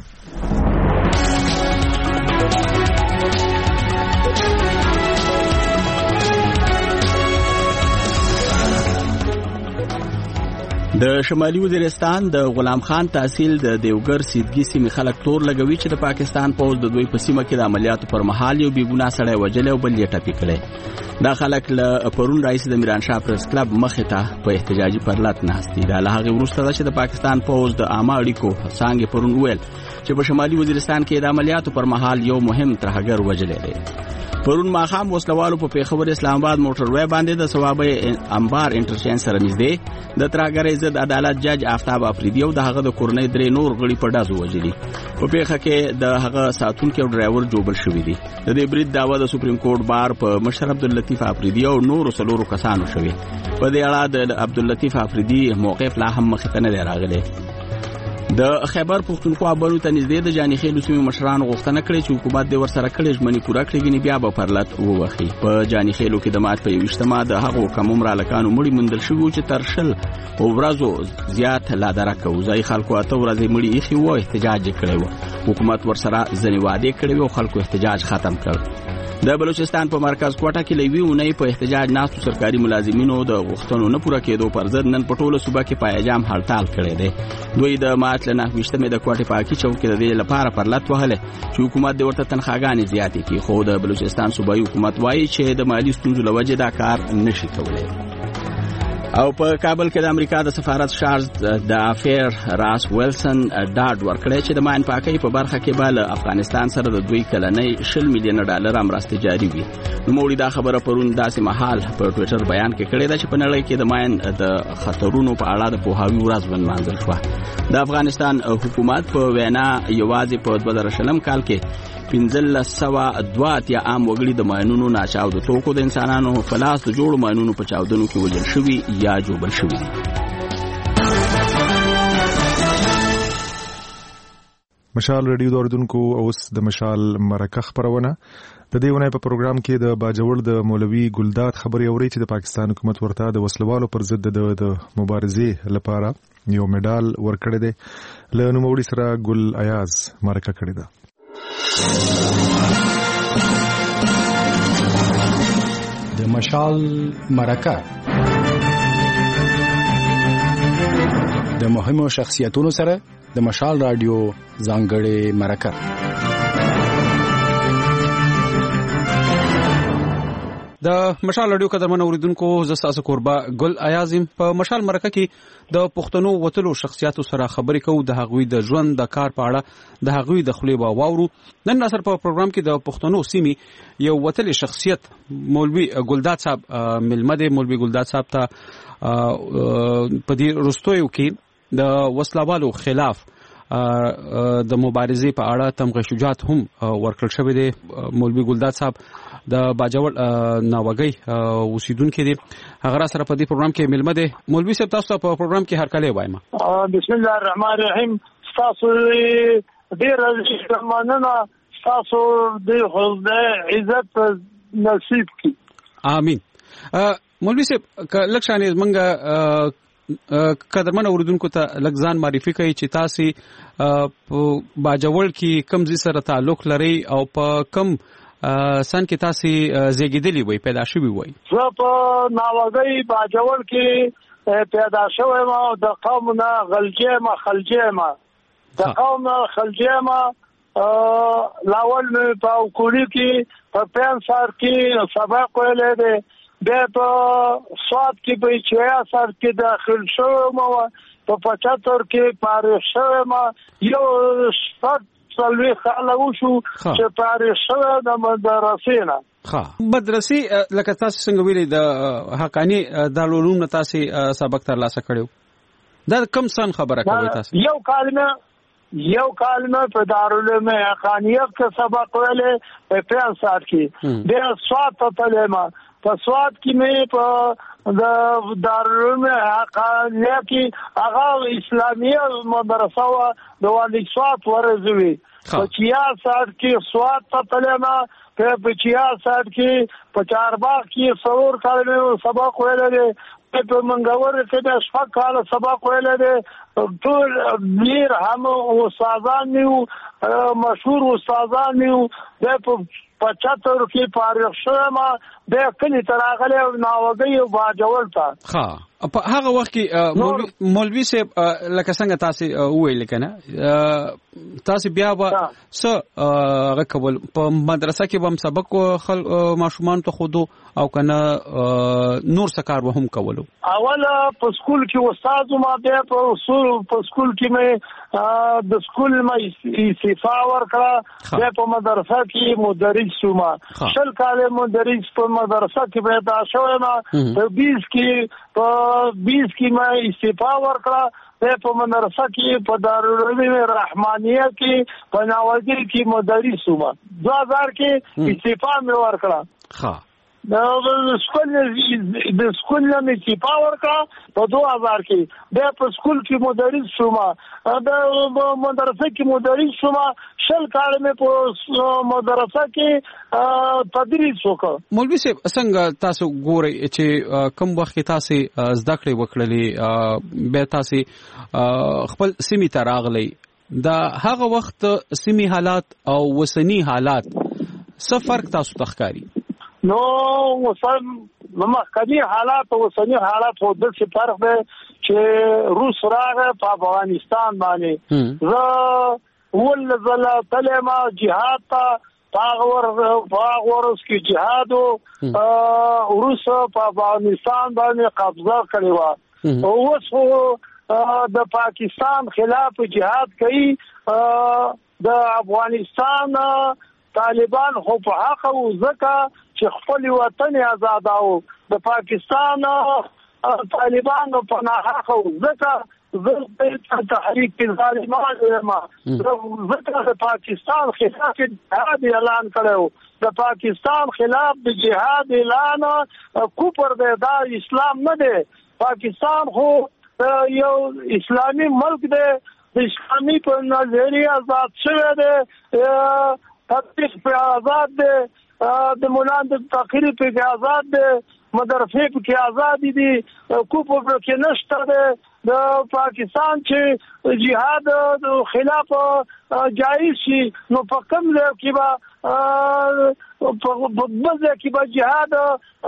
د شمالي وزیرستان د غلام خان تحصیل د دیوګر سیدګي سیمې خلک تور لګوي چې د پاکستان پوز د دوی په سیمه کې د عملیاتو پر مهال یو بیګونه سړی وجل او بل یې ټپي کړي. دا خلک له پرون رئیس د میران شاه پرس کلب مخې ته په احتجاجي پرلط نهستي. دا له هغه وروسته چې د پاکستان پوز د عامه اړیکو څنګه پرون ویل چې په شمالي وزیرستان کې د عملیاتو پر مهال یو مهم ترهګر وجل دی. پرون ماخام وسلوالو په پیښور اسلام آباد موټر وې باندې د ثوابه انبار انټرچینج سره نږدې د ترهګرۍ ضد عدالت جج آفتاب افریدی او د هغه د کورنۍ درې نور غړي په ډازو وجلي. په پیښه کې د هغه ساتونکو او ډرایور جوبل شوی دی. د دې برید داوا د سپریم کورټ بار په مشر عبداللطیف افریدی او نور څلورو کسانو شوی. په دې اړه د عبداللطیف افریدی موقف لا هم مخ ته نه راغلی. د خیبر پښتونخوا بلو ته نږدې د جانیخیل سیمې مشرانو غوښتنه کړې چې حکومت د ورسره کړې ژمنې پوره کړي غني بیا به پرلط ووخی. په جانیخیلو کې د مات په اجتماع د هغو کم عمر الکانو مړي مندل شوی چې تر شل ورځو زیات لا درکه وځي. خلکو اته ورځې مړي یې خو احتجاج کړي وو. حکومت ورسره ځنې وعده کړې وو خلکو احتجاج ختم کړ. د بلوچستان په مرکز کوټه کې لوي ونې په احتجاج ناستو سرکاري ملازمینو د غوښتنو نه پوره کېدو پر ضد نن په ټوله صوبه کې پایجام هړتال کړی دی. دوی د مات له 9مې د کوټې پاکي چوک کې د دې لپاره پرلط وهله چې حکومت د ورته تنخواګانې زیاتې کړي. خو د بلوچستان صوبایي حکومت وایي چې د مالی ستونزو له وجې دا کار نشي کولای. او په کابل کې د امریکا د سفارت شارج د افیر راس ویلسن ډاډ ورکړی چې د ماین پاکۍ په برخه کې به له افغانستان سره د دوی کلنۍ $10 میلیون مرستې جاري وي. نوموړي دا خبره پرون داسې مهال په ټویټر بیان کې کړې ده چې په نړۍ کې د ماین د خطرونو په اړه د پوهاوي ورځ ونمانځل شوه. د افغانستان حکومت په وینا یوازې په 2020 کال کې 1502 عام وګړي د ماینونو ناچاودو توکو د انسانانو په لاس د جوړو ماینونو په چاودنو کې وژل شوي یا جوړل شوي دي. مشال ریډیو دوردونکو اوس د مشال مرکه خبرونه د دې ونې په پروګرام کې د باجوړ د مولوي ګلداد خبري اوري چې د پاکستان حکومت ورته د وسلوالو پر ضد د مبارزې لپاره یو میډال ورکړی دی. له نوموړي سره ګل ایاز مرکه کړې ده. د مشال مرکه د مهمو شخصیتونو سره د مشال رادیو ځانګړې مرکه. د مشال رادیو قدرمن اوریدونکو زه تاسو قربا ګل ایازم په مشال مرکه کې د پښتنو وتلو شخصیتو سره خبرې کوو. د هغوی د ژوند د کار په اړه د هغوی د خولې واورو. نن نصر په پروګرام کې د پښتنو سیمې یو وتلې شخصیت مولوي ګلداد صاحب ملمده مولوي ګلداد صاحب ته په دې رستویو کې د وسلوالو خلاف د مبارزې په اړه تمغه شجاعت هم ورکړل شوی دی. مولوي ګلداد صاحب د باجوړ ناوګي اوسیدونکو دي. هغه را سره په دې پروګرام کې ملمه دي. مولوي صاحب تاسو په پروګرام کې هر کله وایم. بسم الله الرحمن الرحیم. تاسو ډیر مننه. تاسو د خدای عزت نصیب کړي. امين. مولوي صاحب لکشانې منګه قدرمن اوریدونکو ته لګزان معرفي کوي چې تاسو باجوړ کې کم ځای سره تعلق لري او په کم سن کې تاسو زیږیدلی وای پیدا شوی وای؟ زه په ناوګي باجوړ کې پیدا شوی ما د قوم نه خلجه ما د قوم خلجه ما لاول په کولی کې په پنځار کې سبق ویلې ده. بیا په سواد کې په 66 کې داخل شوم او په 75 کې پاره شوم. یو سلوي خاله وشو چې پاره شوم د مدرسې نه. مدرسې لکه تاسو څنګه ویلي د حقانی د علوم نه تاسو سبق ترلاسه کړو. دا کم سن خبره کوي تاسو؟ یو کالمه په دارالعلوم حقانیت کې سبق ویلې په 65 کې. بیا سواد ته تلم. په سواد کې مې په د دارالعلوم حقانیه کې هغه اسلامي مدرسه و د والي سوات ورزوي په 66 کې سوات ته تلما په 66 کې په چارباغ کې سرور کال سبق ویل دي په منګور کې د شپږ کال سبق ویل دي ټول ډیر هم استادان نیو مشهور استادان نیو د 75 کې فارغ شوم د کلی تراغله او ناوګي او باجول تا ها په هغه وخت کې مولوی صاحب لکه څنګه تاسو ویل کنه تاسو بیا به څه غکول په مدرسه کې به سبق خل ماشومان ته خودو او کنه نور سکار به هم کولو اول په سکول کې استاد ما بیا په سکول کې مې د سکول مې استعفا ورکړه بیا په مدرسه کې مدرس شوم شل کال مدرس په مدرسه کې پیدا شوم په 20 کې مې استعفا ورکړه په مدرسه کې په دارالعلوم رحمانیه کې په ناوګي کې مدرس شوم 2000 کې استعفا مې ورکړه د سکول نه استعفا ورکړه په 2000 کې د په سکول کې مدرس شوم د مدرسه کې مدرس شوم شل کال مې په مدرسه کې تدریس وکړ مولوی صاحب څنګه تاسو ګورئ چې کوم وخت تاسو زده کړې وکړلې به تاسو خپل سیمې ته راغلئ دا هغه وخت سیمې حالات او وسنی حالات څه فرق تاسو تخکاری نو مخکنی حالات او وسنی حالات خو د څه فرق دی چې روس راغی په افغانستان باندې زه ولزله تلما جهاد ته پاغورس کې جهاد او روس په افغانستان باندې قبضه کړی و او اوس د پاکستان خلاف جهاد کوي د افغانستان طالبان خو په حق او زکه چې خپل وطن آزاد او د پاکستان طالبان په نه حق او زکه زه تحریک ظالمان ما زکه د پاکستان خلاف جهاد اعلان کړو د پاکستان خلاف د جهاد اعلان کوپر دا اسلام نه دی پاکستان خو یو اسلامي ملک دی د اسلامي په نظریه آزاد شوی دی تطبیق په آزاد دی د مولانا د تقریر په آزاد دی مدرسې په آزاد دي کوپر کې نشته دی د پاکستان چې جهاد د خلاف جایز شي نو په کوم ځای کې به په بځه کې به جهاد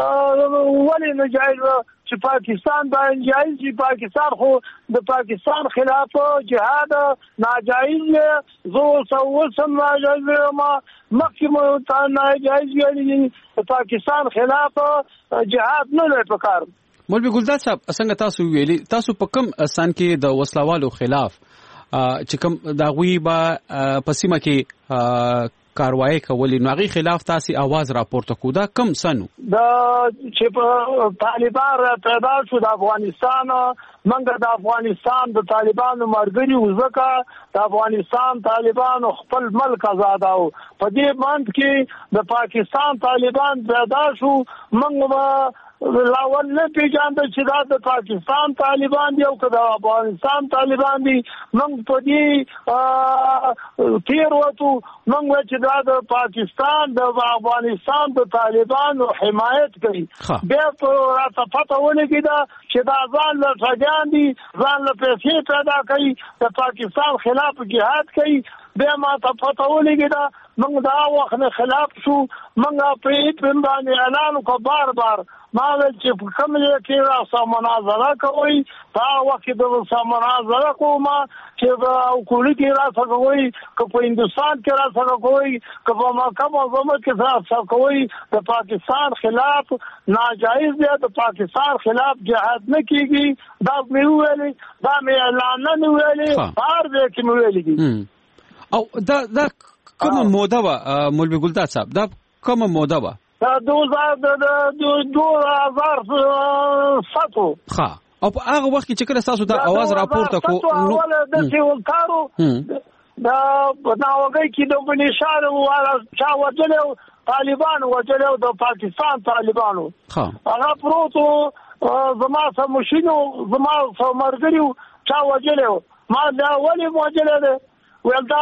ولې نه جایز چې پاکستان باندې جایز شي پاکستان خو د پاکستان خلاف جهاد ناجایز دی زه سوسم ناجایز ما مخکې ناجایز دی پاکستان خلاف جهاد نه لري پکار مولوی ګلداد صاحب څنګه تاسو ویلي تاسو په کوم سن کې د وسلوالو خلاف چې کوم دا غوي با پسیمه کې کاروایی کولې نو هغه خلاف تاسو आवाज راپورته کو دا کم سنو دا چې په طالبان پیدا شو د افغانستان منګه د افغانستان د طالبانو مرګري وزکه د افغانستان طالبانو خپل ملک آزاد او په دې باندې کې د پاکستان طالبان پیدا شو منګه لاول نه پیژاند چې دا د پاکستان طالبان دی او که د افغانستان طالبان دي موږ په دې تیر وته موږ چې دا د پاکستان د افغانستان د طالبانو حمایت کوي بیا راته پته ولګیده چې دا ځان له څنګه دي ځان له پیسې پیدا کوي د پاکستان خلاف جهاد کوي بیا ما ته پته ولګیده موږ دا وخت نه خلاف شو موږ په باندې اعلان کو بار ما ول چې کوم یو کې راسه مناظره کوي دا وخت د مناظره کوم چې او کولی کې راسه کوي که په هندستان کې راسه کوي که په مکه معظمه کې راسه کوي د پاکستان خلاف ناجایز دی د پاکستان خلاف جهاد نه کیږي دا مې ویلي دا مې اعلان نه ویلي بار دې کې مې ویلي او دا کوم موده وا مولوی ګلداد صاحب دا کوم موده وا دا 2007 ها او په هغه وخت چې کله تاسو دا आवाज راپورته کو نو د سیوکارو دا ناوګي کې د بنشار والا چا وجلو طالبان وجلو د پاکستان طالبانو هغه پروتو زما سره مشینو زما سره مرګریو چا وجلو ما دا ولې وجلو ده ول دا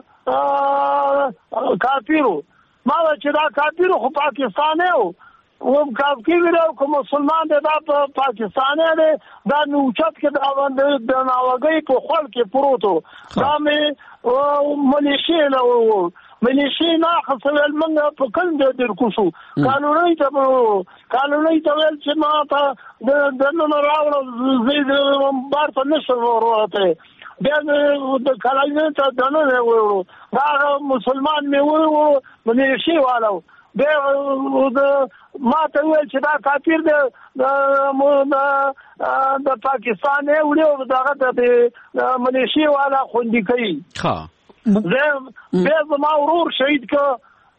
کافیرو ما چې دا کافیرو خو پاکستاني او کافیر او مسلمان دی دا پاکستاني دی دا نوچت کې دا باندې د ناوګي په خپل کې پروتو دا مې ملیشي نه ملیشي نه خپل منګه په کله در کوشو قانوني ته ول چې ما ته د نن راوړو زید بار په نشو ورته بیا د کلاینه ته دنه وو دا مسلمان مې وو ملیشي والو به ما ته ویل چې دا کافر دی د پاکستان یو دغه د ملیشي والا خوندې کوي به زما ورور شهید که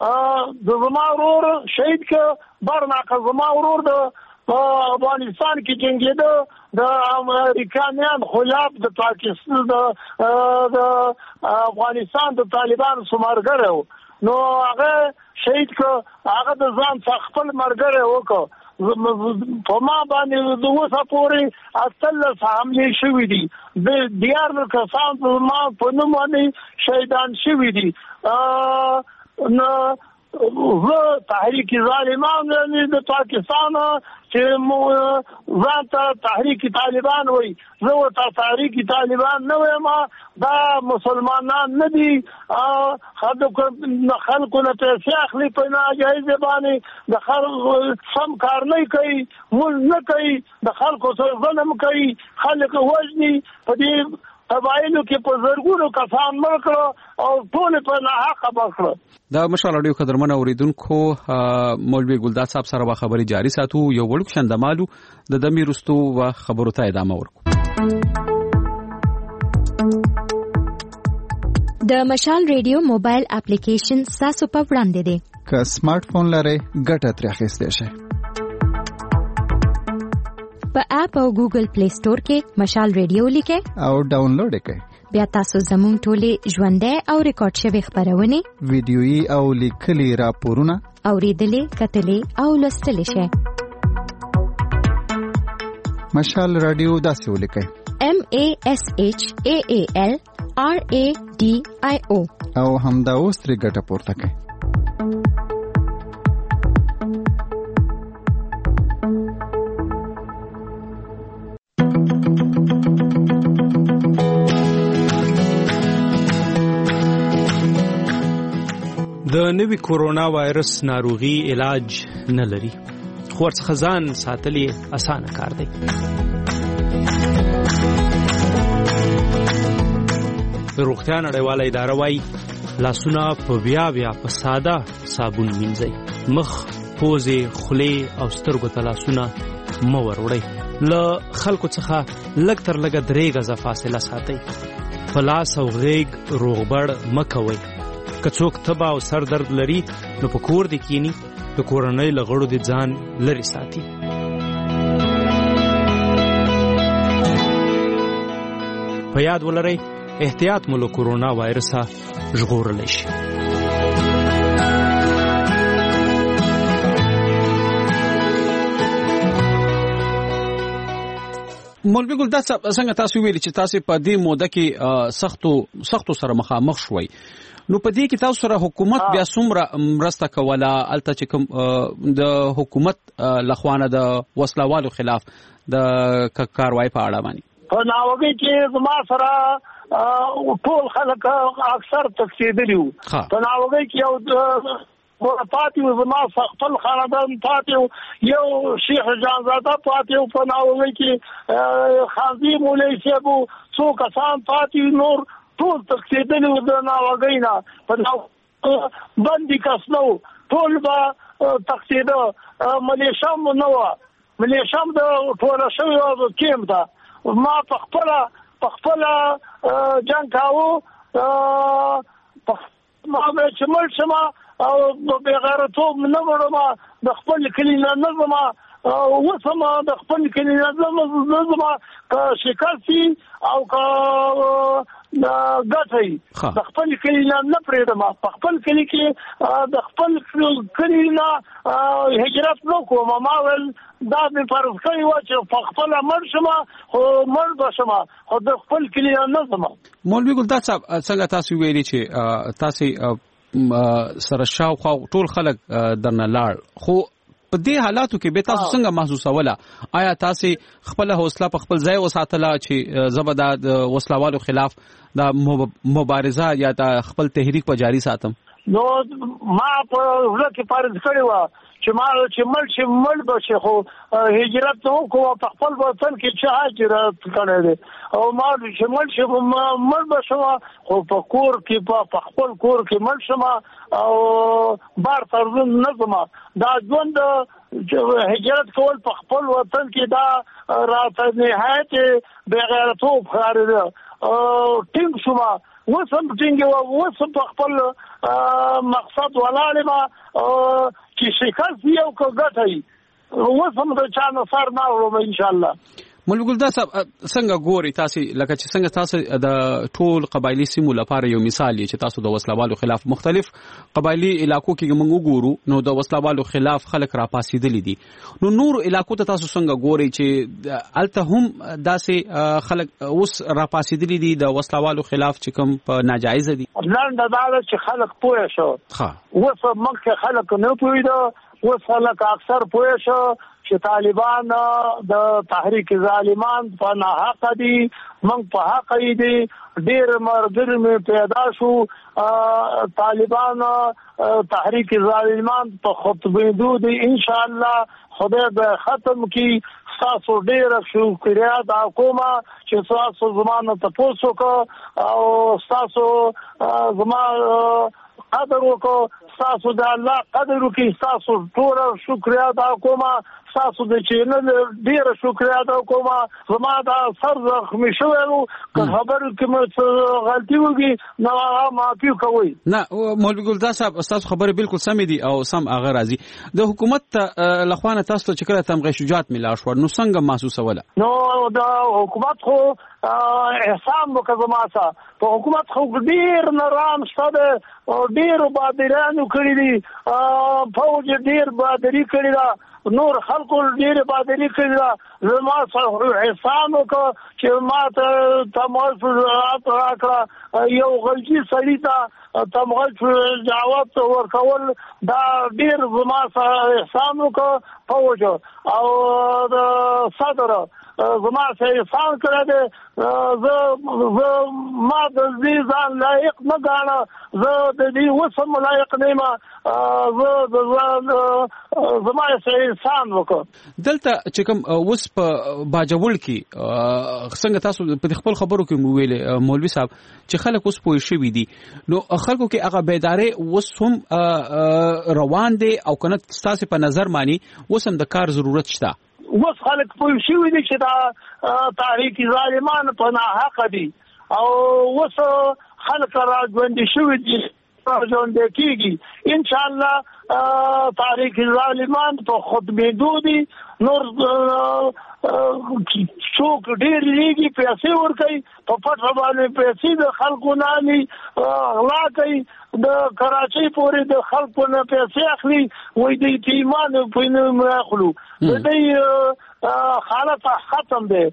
برناقه زما ورور د افغانستان کې جنگیده د امریکایان خلاف د پاکستان د افغانستان د طالبان سمارګر نو هغه شهید که هغه د ځان څخه خپل مرګره وکړ په ما باندې د وسه پورې اصل حمله شوې دي د دیار کسان ما په نوم باندې شهیدان شوې دي نو زه تحریک ظالمان د پاکستان چې ځان ته تحریک طالبان وای زه ته تحریک طالبان نه وایم دا مسلمانان نه دي خلکو نه پیسې اخلي په ناجایز باندې د خلکو سم کار نه کوي مول نه کوي د خلکو سره ظلم کوي خلک وژني په دې قبایلو کې په زرګونو کسان مړ کړو او ټول په ناحق بخړو دا مشال اډیو قدرمن اوریدونکو مولوی ګلداد صاحب سره خبري جاری ساتو یو وړوک شندمالو د دمي رستو و خبرو ته ادامه ورکو د مشال ریډیو موبایل اپلیکیشن تاسو په وړاندې دی که سمارټ فون لرئ ګټه ترې اخیستئ شئ په اپ او ګوګل پلی سٹور کې مشال ریډیو لیکئ او ډاونلوډ کړئ بیا تاسو زموږ ټولې ژوندۍ او ریکارډ شوی خبرونه ویډیويي او لیکلي راپورونه اوریدلې کتلې او لوستلې شئ مشال رادیو داسې ولیکئ MASHAALRADIO او همدا اوس ترې ګټه پورته کړئ د نوي کورونا وایرس ناروغي علاج نه لري خو ورڅخه ځان ساتل اسانه کار دی روغتیا نړیواله اداره وايي لاسونه په بیا په ساده صابون مینځئ مخ پوزې خولې او سترګو ته لاسونه مه وروړئ له خلکو څخه لږ تر لږه 3 غزه فاصله ساتئ په لاس او غیږ روغبړ مه کوئ که څوک تبه او سر درد لري نو په کور دې کینی د کورنۍ له غړو دې ځان لرې ساتي په یاد ولرئ احتیاط مو له کورونا وایرسه ژغورلی شي مولوی ګلداد صاحب څنګه تاسو ویلي چې تاسو په دې موده کې سختو سره مخامخ شوي نو په دې کې تاسو سره حکومت بیا څومره مرسته کوله الته چې کوم د حکومت لخوانه د وسلوالو خلاف د کاروایی په اړه باندې په ناوګي کې زما سره ټول خلک اکثر تکسیدلیو په ناوګي کې یو پاتیو زما خپل خاندان پاتیو یو شیخ جانزاده پاتیو په ناوګي کې خانزي مولوی صاحب څو کسان پاتیو نور ټول تکسیدلیو د ناوګي نه په ناو باندې کسنو ټول با تکسیده ملیشم نو ملیشم د ټول شوی کېم دا ما په خپل جنگ کاوه ما به چمل شما او بغیرتوب نه وړم د خپل کلی نه نظم وسما د خپل کلی نه نظم شکاسي او ګټي د خپل کلی نه پرېدم په خپل کلی کې د خپل کلی نه هجرت نو کوم ما ول دا مې فرض کړی و چې په خپل مړ شم خو مړ بشم خو د خپل کلی نه زما. مولوی ګلداد صاحب څنګه تاسو ویلي چې تاسو سره شاوخوا ټول خلک درنه لاړ خو په دې حالاتو کې به تاسو څنګه محسوسوله؟ آیا تاسو خپل حوصله په خپل ځای وساتله چې زبدا د وسلوالو خلاف د مبارزه یا د خپل تحریک په جاری ساتم؟ نو ما په ورته کې فرض کړی و چې ما چې مړ بشي خو هجرت نو کوم په خپل وطن کې چې هجرت کړی دی او ما چې مړ بشم خو په کور کې په خپل کور کې مړ شم او بار ترزن نظم دا ژوند هجرت کول په خپل وطن کې دا راته نهایت بے غیرتوب ښکاري ټینګ شوم وسم ټینګ وسم په خپل مقصد ولاړم چې شکست یو کوګټي وسم د چا نصر نه ورو ان شاء الله. مولوی ګلداد صاحب څنګه ګوري تاسو لکه چې څنګه تاسو د ټول قبایلی سیمو لپاره یو مثال چې تاسو د وسلوالو خلاف مختلف قبایلی علاقو کې موږ وګورو نو د وسلوالو خلاف خلک را پاسېدلي دي نو نور علاقو ته تاسو څنګه ګوري چې الته هم داسې خلک اوس را پاسېدلي دي د وسلوالو خلاف چې کوم په ناجایز دي؟ نن دا چې خلک پوه شو اوس موږ خلک نه پوهیدو اوس خلک اکثر پوه شو چې طالبان د تحریک ظالمان په ناحق دي موږ په حق دي ډېر مرګر می پیدا شو طالبان تحریک ظالمان په خطبېدو دي ان شاء الله خدای به ختم کی تاسو ډېر شکریا دا کومه چې تاسو زمانه تاسو کو او تاسو زمانه قدر وکړو تاسو د الله قدر وکړئ تاسو ټول شکریا دا کومه تاسو د چینل ډیر شکریا دا کومه زما دا سر زخمی شوی نو خبر کې غلطي وږي نو معافي کوي. نه مولوی ګلداد صاحب تاسو خبره بالکل سم دي او سم هغه راځي د حکومت لخوانه تاسو چې کله تمغه شجاعت ملا شو نو څنګه محسوسه ولا؟ نو د حکومت خو احسان وکړم په حکومت خو ډیر نرام شته او ډیر بادرانو کړی دي فوج ډیر بادری کړی دا نور خلکو ډیر بادری کړی دا زما سره احسان وکړ چې ما ته تماس راکړه یو غلطي سړی ته تمغه جواب ورکول دا ډیر زما سره احسان وکړ فوج او د صدر زما سره احسان کړی دی زه ما د دې ځان لایق نه ګاڼه زه د دې وسم لایق نه ما زما سره احسان وکړ. دلته چې کوم اوس په باجوړ کې څنګه تاسو په خپل خبرو کې مو ویلې مولوي صاحب چې خلک اوس پوه شوي دي نو خلکو کې هغه بیداری اوس هم روان دي او کنه تاسو په نظر مانی اوس هم د کار ضرورت شته؟ اوس خلک پوه شوي دي چې دا تحریک ظالمان په ناحق دي او اوس خلک را ژوندي شوي دي ژوندي کېږي ان شاء الله تحریک ظالمان په خطبېدو دي نور څوک ډېر لږې پیسې ورکوي په پټه باندې پیسې د خلکو نه اخلي غلا کوي د کراچۍ پورې د خلکو نه پیسې اخلي وایي دوی ته ایمان په اخلو د دوی حالت ختم دی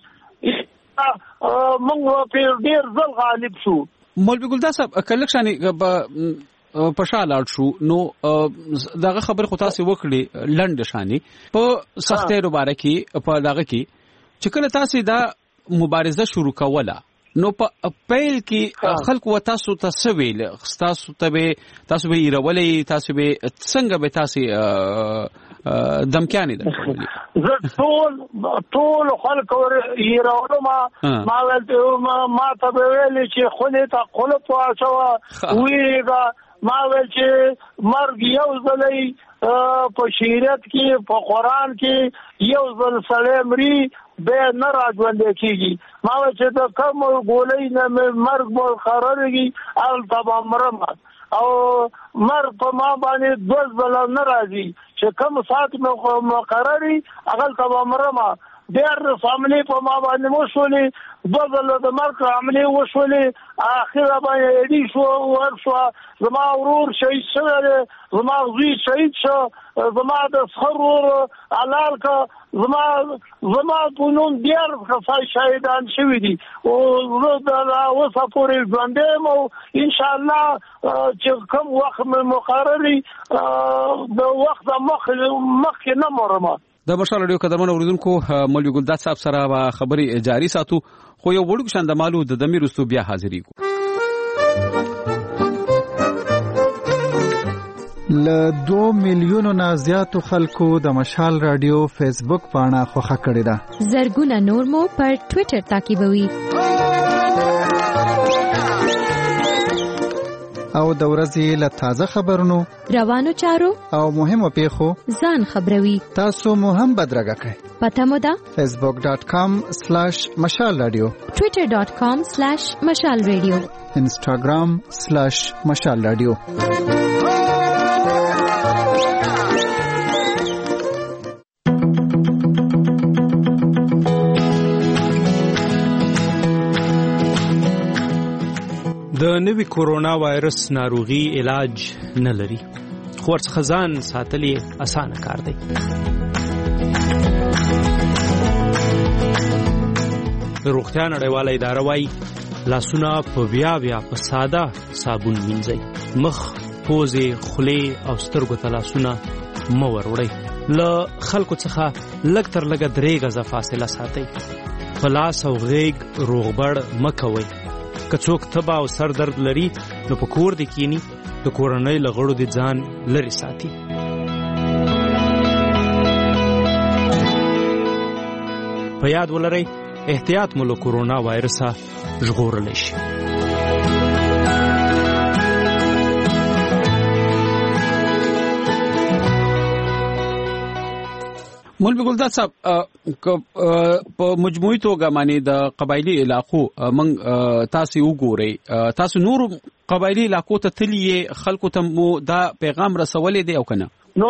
موږ په ډېر ځل غالب شو. مولوی ګلداد صاحب کله شانې په شالاړ شو نو دغه خبر خو تاسو وکړي لنډ شاني په سختۍ مبارک کې په دغه کې چې کله تاسو دا مبارزه شروع کوله نو په پیل کې خلک و تاسو تسویل تاسو به ایرولې تاسو به څنګه به تاسو دمکانی ده زه ټول خلک ایرولم ما ته ویل چې خله ته قلت واچو ویګه ما ویل چې مرګ یو ځلې په شریعت کې په قران کې یو ځل سړی مري به نه راځوندې کیږي ما ویل چې د کوم ګولې نه مرګ مقررږي ال تبامرم او مرګ په ما باندې دوز بل نه راځي چې کوم سات مقرري اغل تبامرم ډېر فاملي په ما باندې وشولې دوه د مرګ عملي وشولې اخره باندې اډي شو ورشو زما ورور شهید شوی دی زما زوی شهید شو زما د سرور علال کا زما پونون ډېر خصای شهیدان شوی دي او زه د اوسه پورې ژوندی مو ان شاء الله چې کوم وخت مقرري د وخت مخکې نه مرم. د مشال رادیو قدرمن اوریدونکو مولوی ګلداد صاحب سره خبرې جاری ساتو خو یو وړوک شاندمالو د دمیر رستو بیا حاضرېږو. له 2 میلیونو نه زیاتو خلکو د مشال رادیو فیسبوک پاڼه خوښه کړې ده. زرګونه نور مو پر ټوئیټر تعقیبوي او د ورځې له تازه خبرونو روانو چارو او مهمو پیښو ځان خبروي. تاسو مو هم بدرګه کړئ. پته مو ده facebook.com/مشال رادیو twitter.com/مشال رادیو instagram/مشال رادیو. د نوي کورونا وایرس ناروغي علاج نه لري خو ورڅخه ځان ساتل اسانه کار دی. روغتیا نړیواله اداره وايي لاسونه په بیا په ساده صابون مینځئ. مخ، پوزې، خولې او سترګو ته لاسونه مه وروړئ. له خلکو څخه لږ تر لږه 3 غزه فاصله ساتئ. په لاس او غېږ روغبړ مه کوئ. که څوک تبه او سر درد لري نو په کور دې کینی د کورنۍ له غړو دې ځان لرې ساتي. په یاد ولرئ احتیاط مو له کورونا وایرسه ژغورلی شي. مولوی ګلداد صاحب په مجموعي توګه باندې د قبایلی علاقو موږ تاسو وګورئ تاسو نور قبایلی علاقو ته تللی خلکو ته مو دا پیغام رسولې دی او کنه؟ نو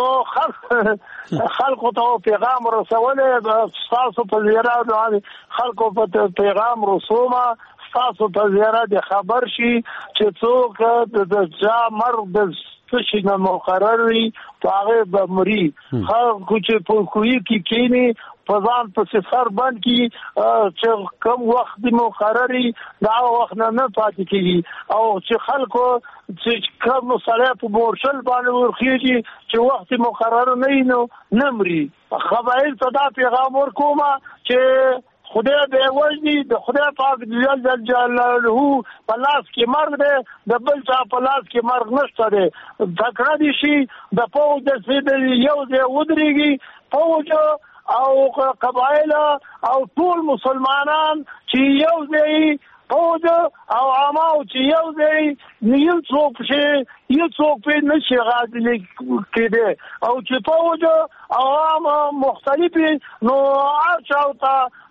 خلکو ته پیغام رسولې تاسو په زیارت باندې خلکو په پیغام رسومه تاسو په زیارت خبر شي چې څوک د جا مرګ د څه نه مقرري هغه به مري خلکو چې په کوی کې کینی په ځان په سفر باندې کې چې کم وخت مقرري دا وخت نه پاتې کیږي او چې خلکو چې کم صلاح په مورشل باندې ورخیږي چې وخت مقرر نه مري. خبایل ته دا پیغام ورکوم چې خدای به وجدي د خدای پاک جل جلاله په لاس کې مرګ دی د بل چا په لاس کې مرګ نشته دی. تکړه دي شي د پوج د سیدل یو ځای ودرېږي پوج او قبایل او ټول مسلمانان چې یو ځای پوج او عامو چې یو ځای یو څوک شي یو څوک په نشي غادلی کېده او چې پوج عوام مختلف نو هر چاته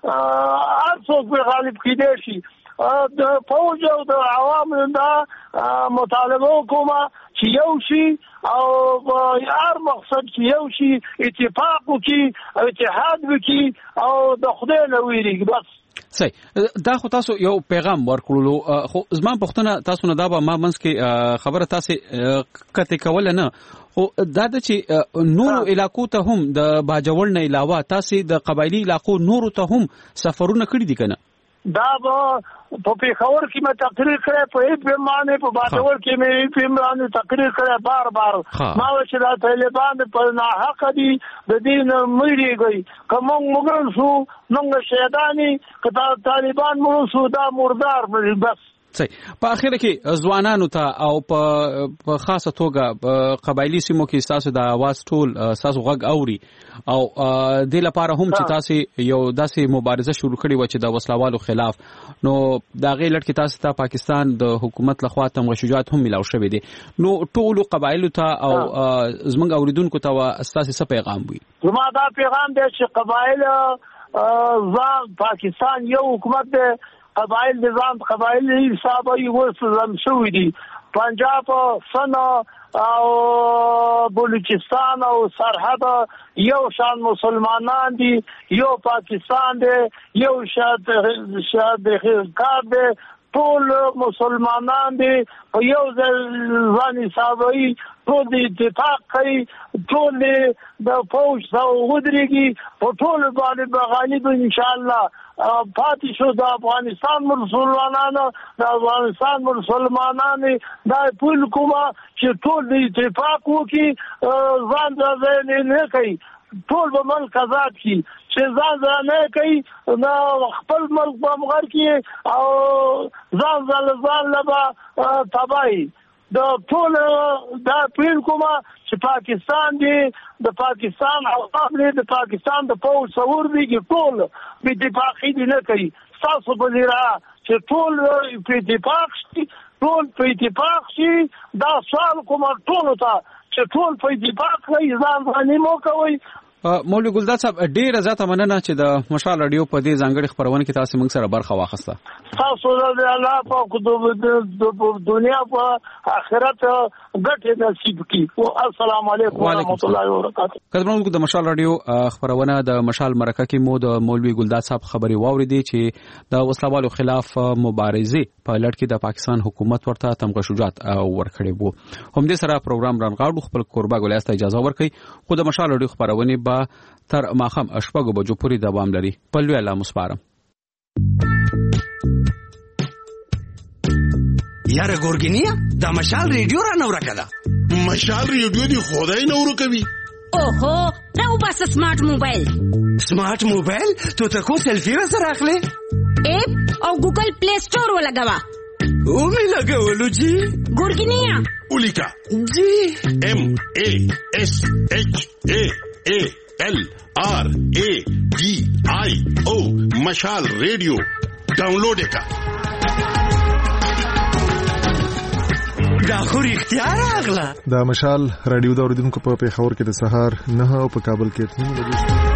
هر څوک به غالب کېده شي. د پوج او د عوام دا مطالبه کومه چې یو شي او هر مقصد چې یو شي اتفاق وکړي او اتحاد وکړي او د خدای نه ویریږي. بس صحیح. دا خو تاسو یو پیغام ورکړلو خو زما پښتنه تاسو نه دا به ما منځ کې خبره تاسو کته کول نه او دا چې نور علاقو ته هم د باجوړ نه علاوه تاسو د قبایلی علاقو نور ته هم سفرونه کړی دي کنه؟ دا په پیښور کې مې تقریر کړی په هیڅ باندې په باجوړ کې مې په باندې تقریر کړی بار ما چې دا طالبان په ناحق دي د دین مړیږي کوم موږ شو موږ شهیدانی کدا طالبان مړ شو دا مردار بس. صحیح. په اخر کې ځوانانو ته او په خاصه توګه قبایلی سیمو کې تاسو د आवाज ټول تاسو غږ اوري او د لپاره هم چې تاسو یو داسې مبارزه شروع کړې و چې د وسلوالو خلاف نو دا غي لټ کې تاسو ته پاکستان د حکومت لخوا تم شجاعت هم ملاو شوی دي نو ټول قبایلو ته او زمنګ اوریدونکو ته تاسو څه پیغام وي؟ زما دا پیغام دی چې قبایل پاکستان یو حکومت دی قبایل نظام قبایل حساب یې وسلم شوی دي. پنجاب سن او بلوچستان او سرحد یو شان مسلمانان دي، یو پاکستان دی، یو شاد کار دی، ټول مسلمانان دي په یو ځان حسابوي، ټول د اتفاق کوي، ټول د فوج سره ودرېږي، په ټول باندې بغالب انشاءالله پاتې شو. د افغانستان مسلمانانو دا پول کومه چې ټول د اتفاق وکړي، ځان ځای نه کوي، ټول به ملک آزاد کی. چې ځان نه کوي نو خپل ملک به مغر کی او ځان لبا تباہی. د ټول دا پیر کومه چې پاکستان دی، د پاکستان عوام دی، د پاکستان د پوځ څور دی، ټول به اتفاقی دي نه کوي. تاسو په دې را چې ټول په اتفاق شي، ټول په اتفاق شي. دا سوال کومه ټول ته چې ټول په اتفاق کوي، ځان باندې مو کوي. مولوی ګلداد صاحب ډیره زیاته مننه چې د مشال رادیو په دې ځانګړي خبرونه کې تاسو موږ سره برخه واخیسته. تاسو د الله په دنیا په آخرت ګټه نصیب کړي. السلام علیکم ورحمۃ اللہ وبرکاتہ. قدرمنو د مشال رادیو خبرونه د مشال مرکه کې مو د مولوی ګلداد صاحب خبري واوریدي چې د وسلوالو خلاف مبارزه په لړ کې د پاکستان حکومت ورته تمغه شجاعت ورکړي وو. هم دې سره پروګرام رانغاړو، خپل قربا ګولیاسته اجازه ورکړي. خو د مشال رادیو خبرونه تر ماخم اشپاګو بجو پوری دوام لري. پلوی الله مسپارم. یاره ګورګینیا دا مشال ریډیو را نو راکړه. مشال ریډیو دی خدای نو ورکوي. اوهو راو بس سمارټ موبایل. سمارټ موبایل ته کو سیلفي سره اخلي؟ اپ او ګوګل پلی سٹور ولګوا. او می لګولو جی ګورګینیا اولیکا جی MASHALRADIO مشال ریڈیو ډاونلوډ کا. دا خو اختیار اغلا. دا مشال رادیو د اوریدونکو په پیښور کې د سهار 9 او په کابل کې 3 بجې.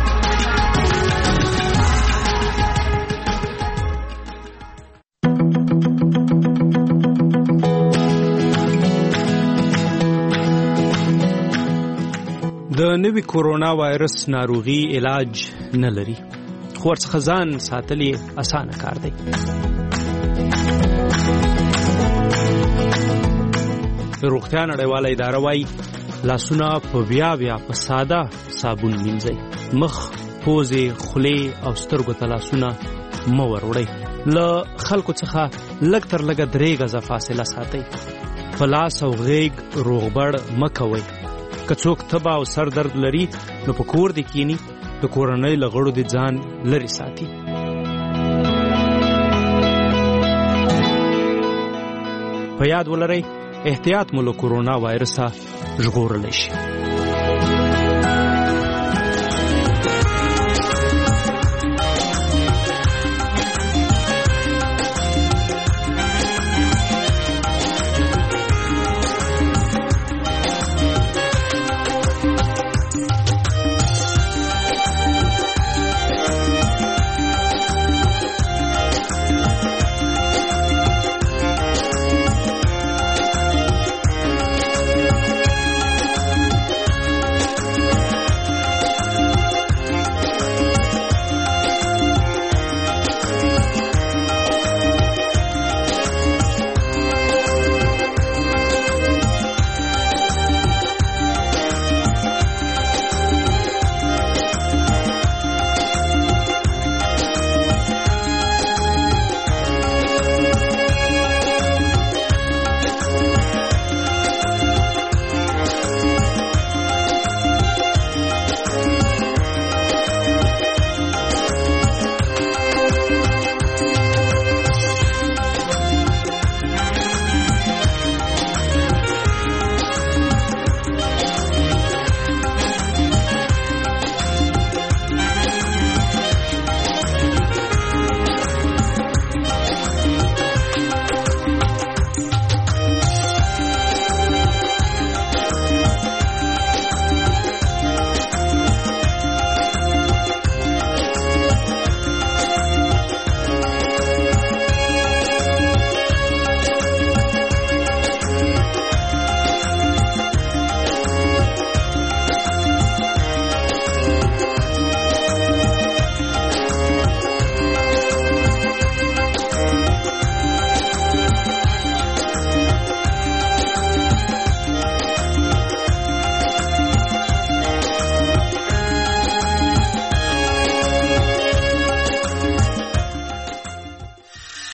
د نوي کورونا وایرس ناروغي علاج نه لري، خو ورڅخه ځان ساتل یې اسانه کار دی. روغتیا نړیواله اداره وايي لاسونه په بیا په ساده صابون مینځئ. مخ، پوزې، خولې او سترګو ته لاسونه مه وروړئ. له خلکو څخه لږ تر لږه 3 غزه فاصله ساتئ. په لاس او غیږ روغبړ مه کوئ. که څوک تبه او سر درد لري نو په کور دې کینی، د کورنۍ له غړو دې ځان لرې ساتي. په یاد ولرئ احتیاط مو له کورونا وایرسه ژغورلی شي.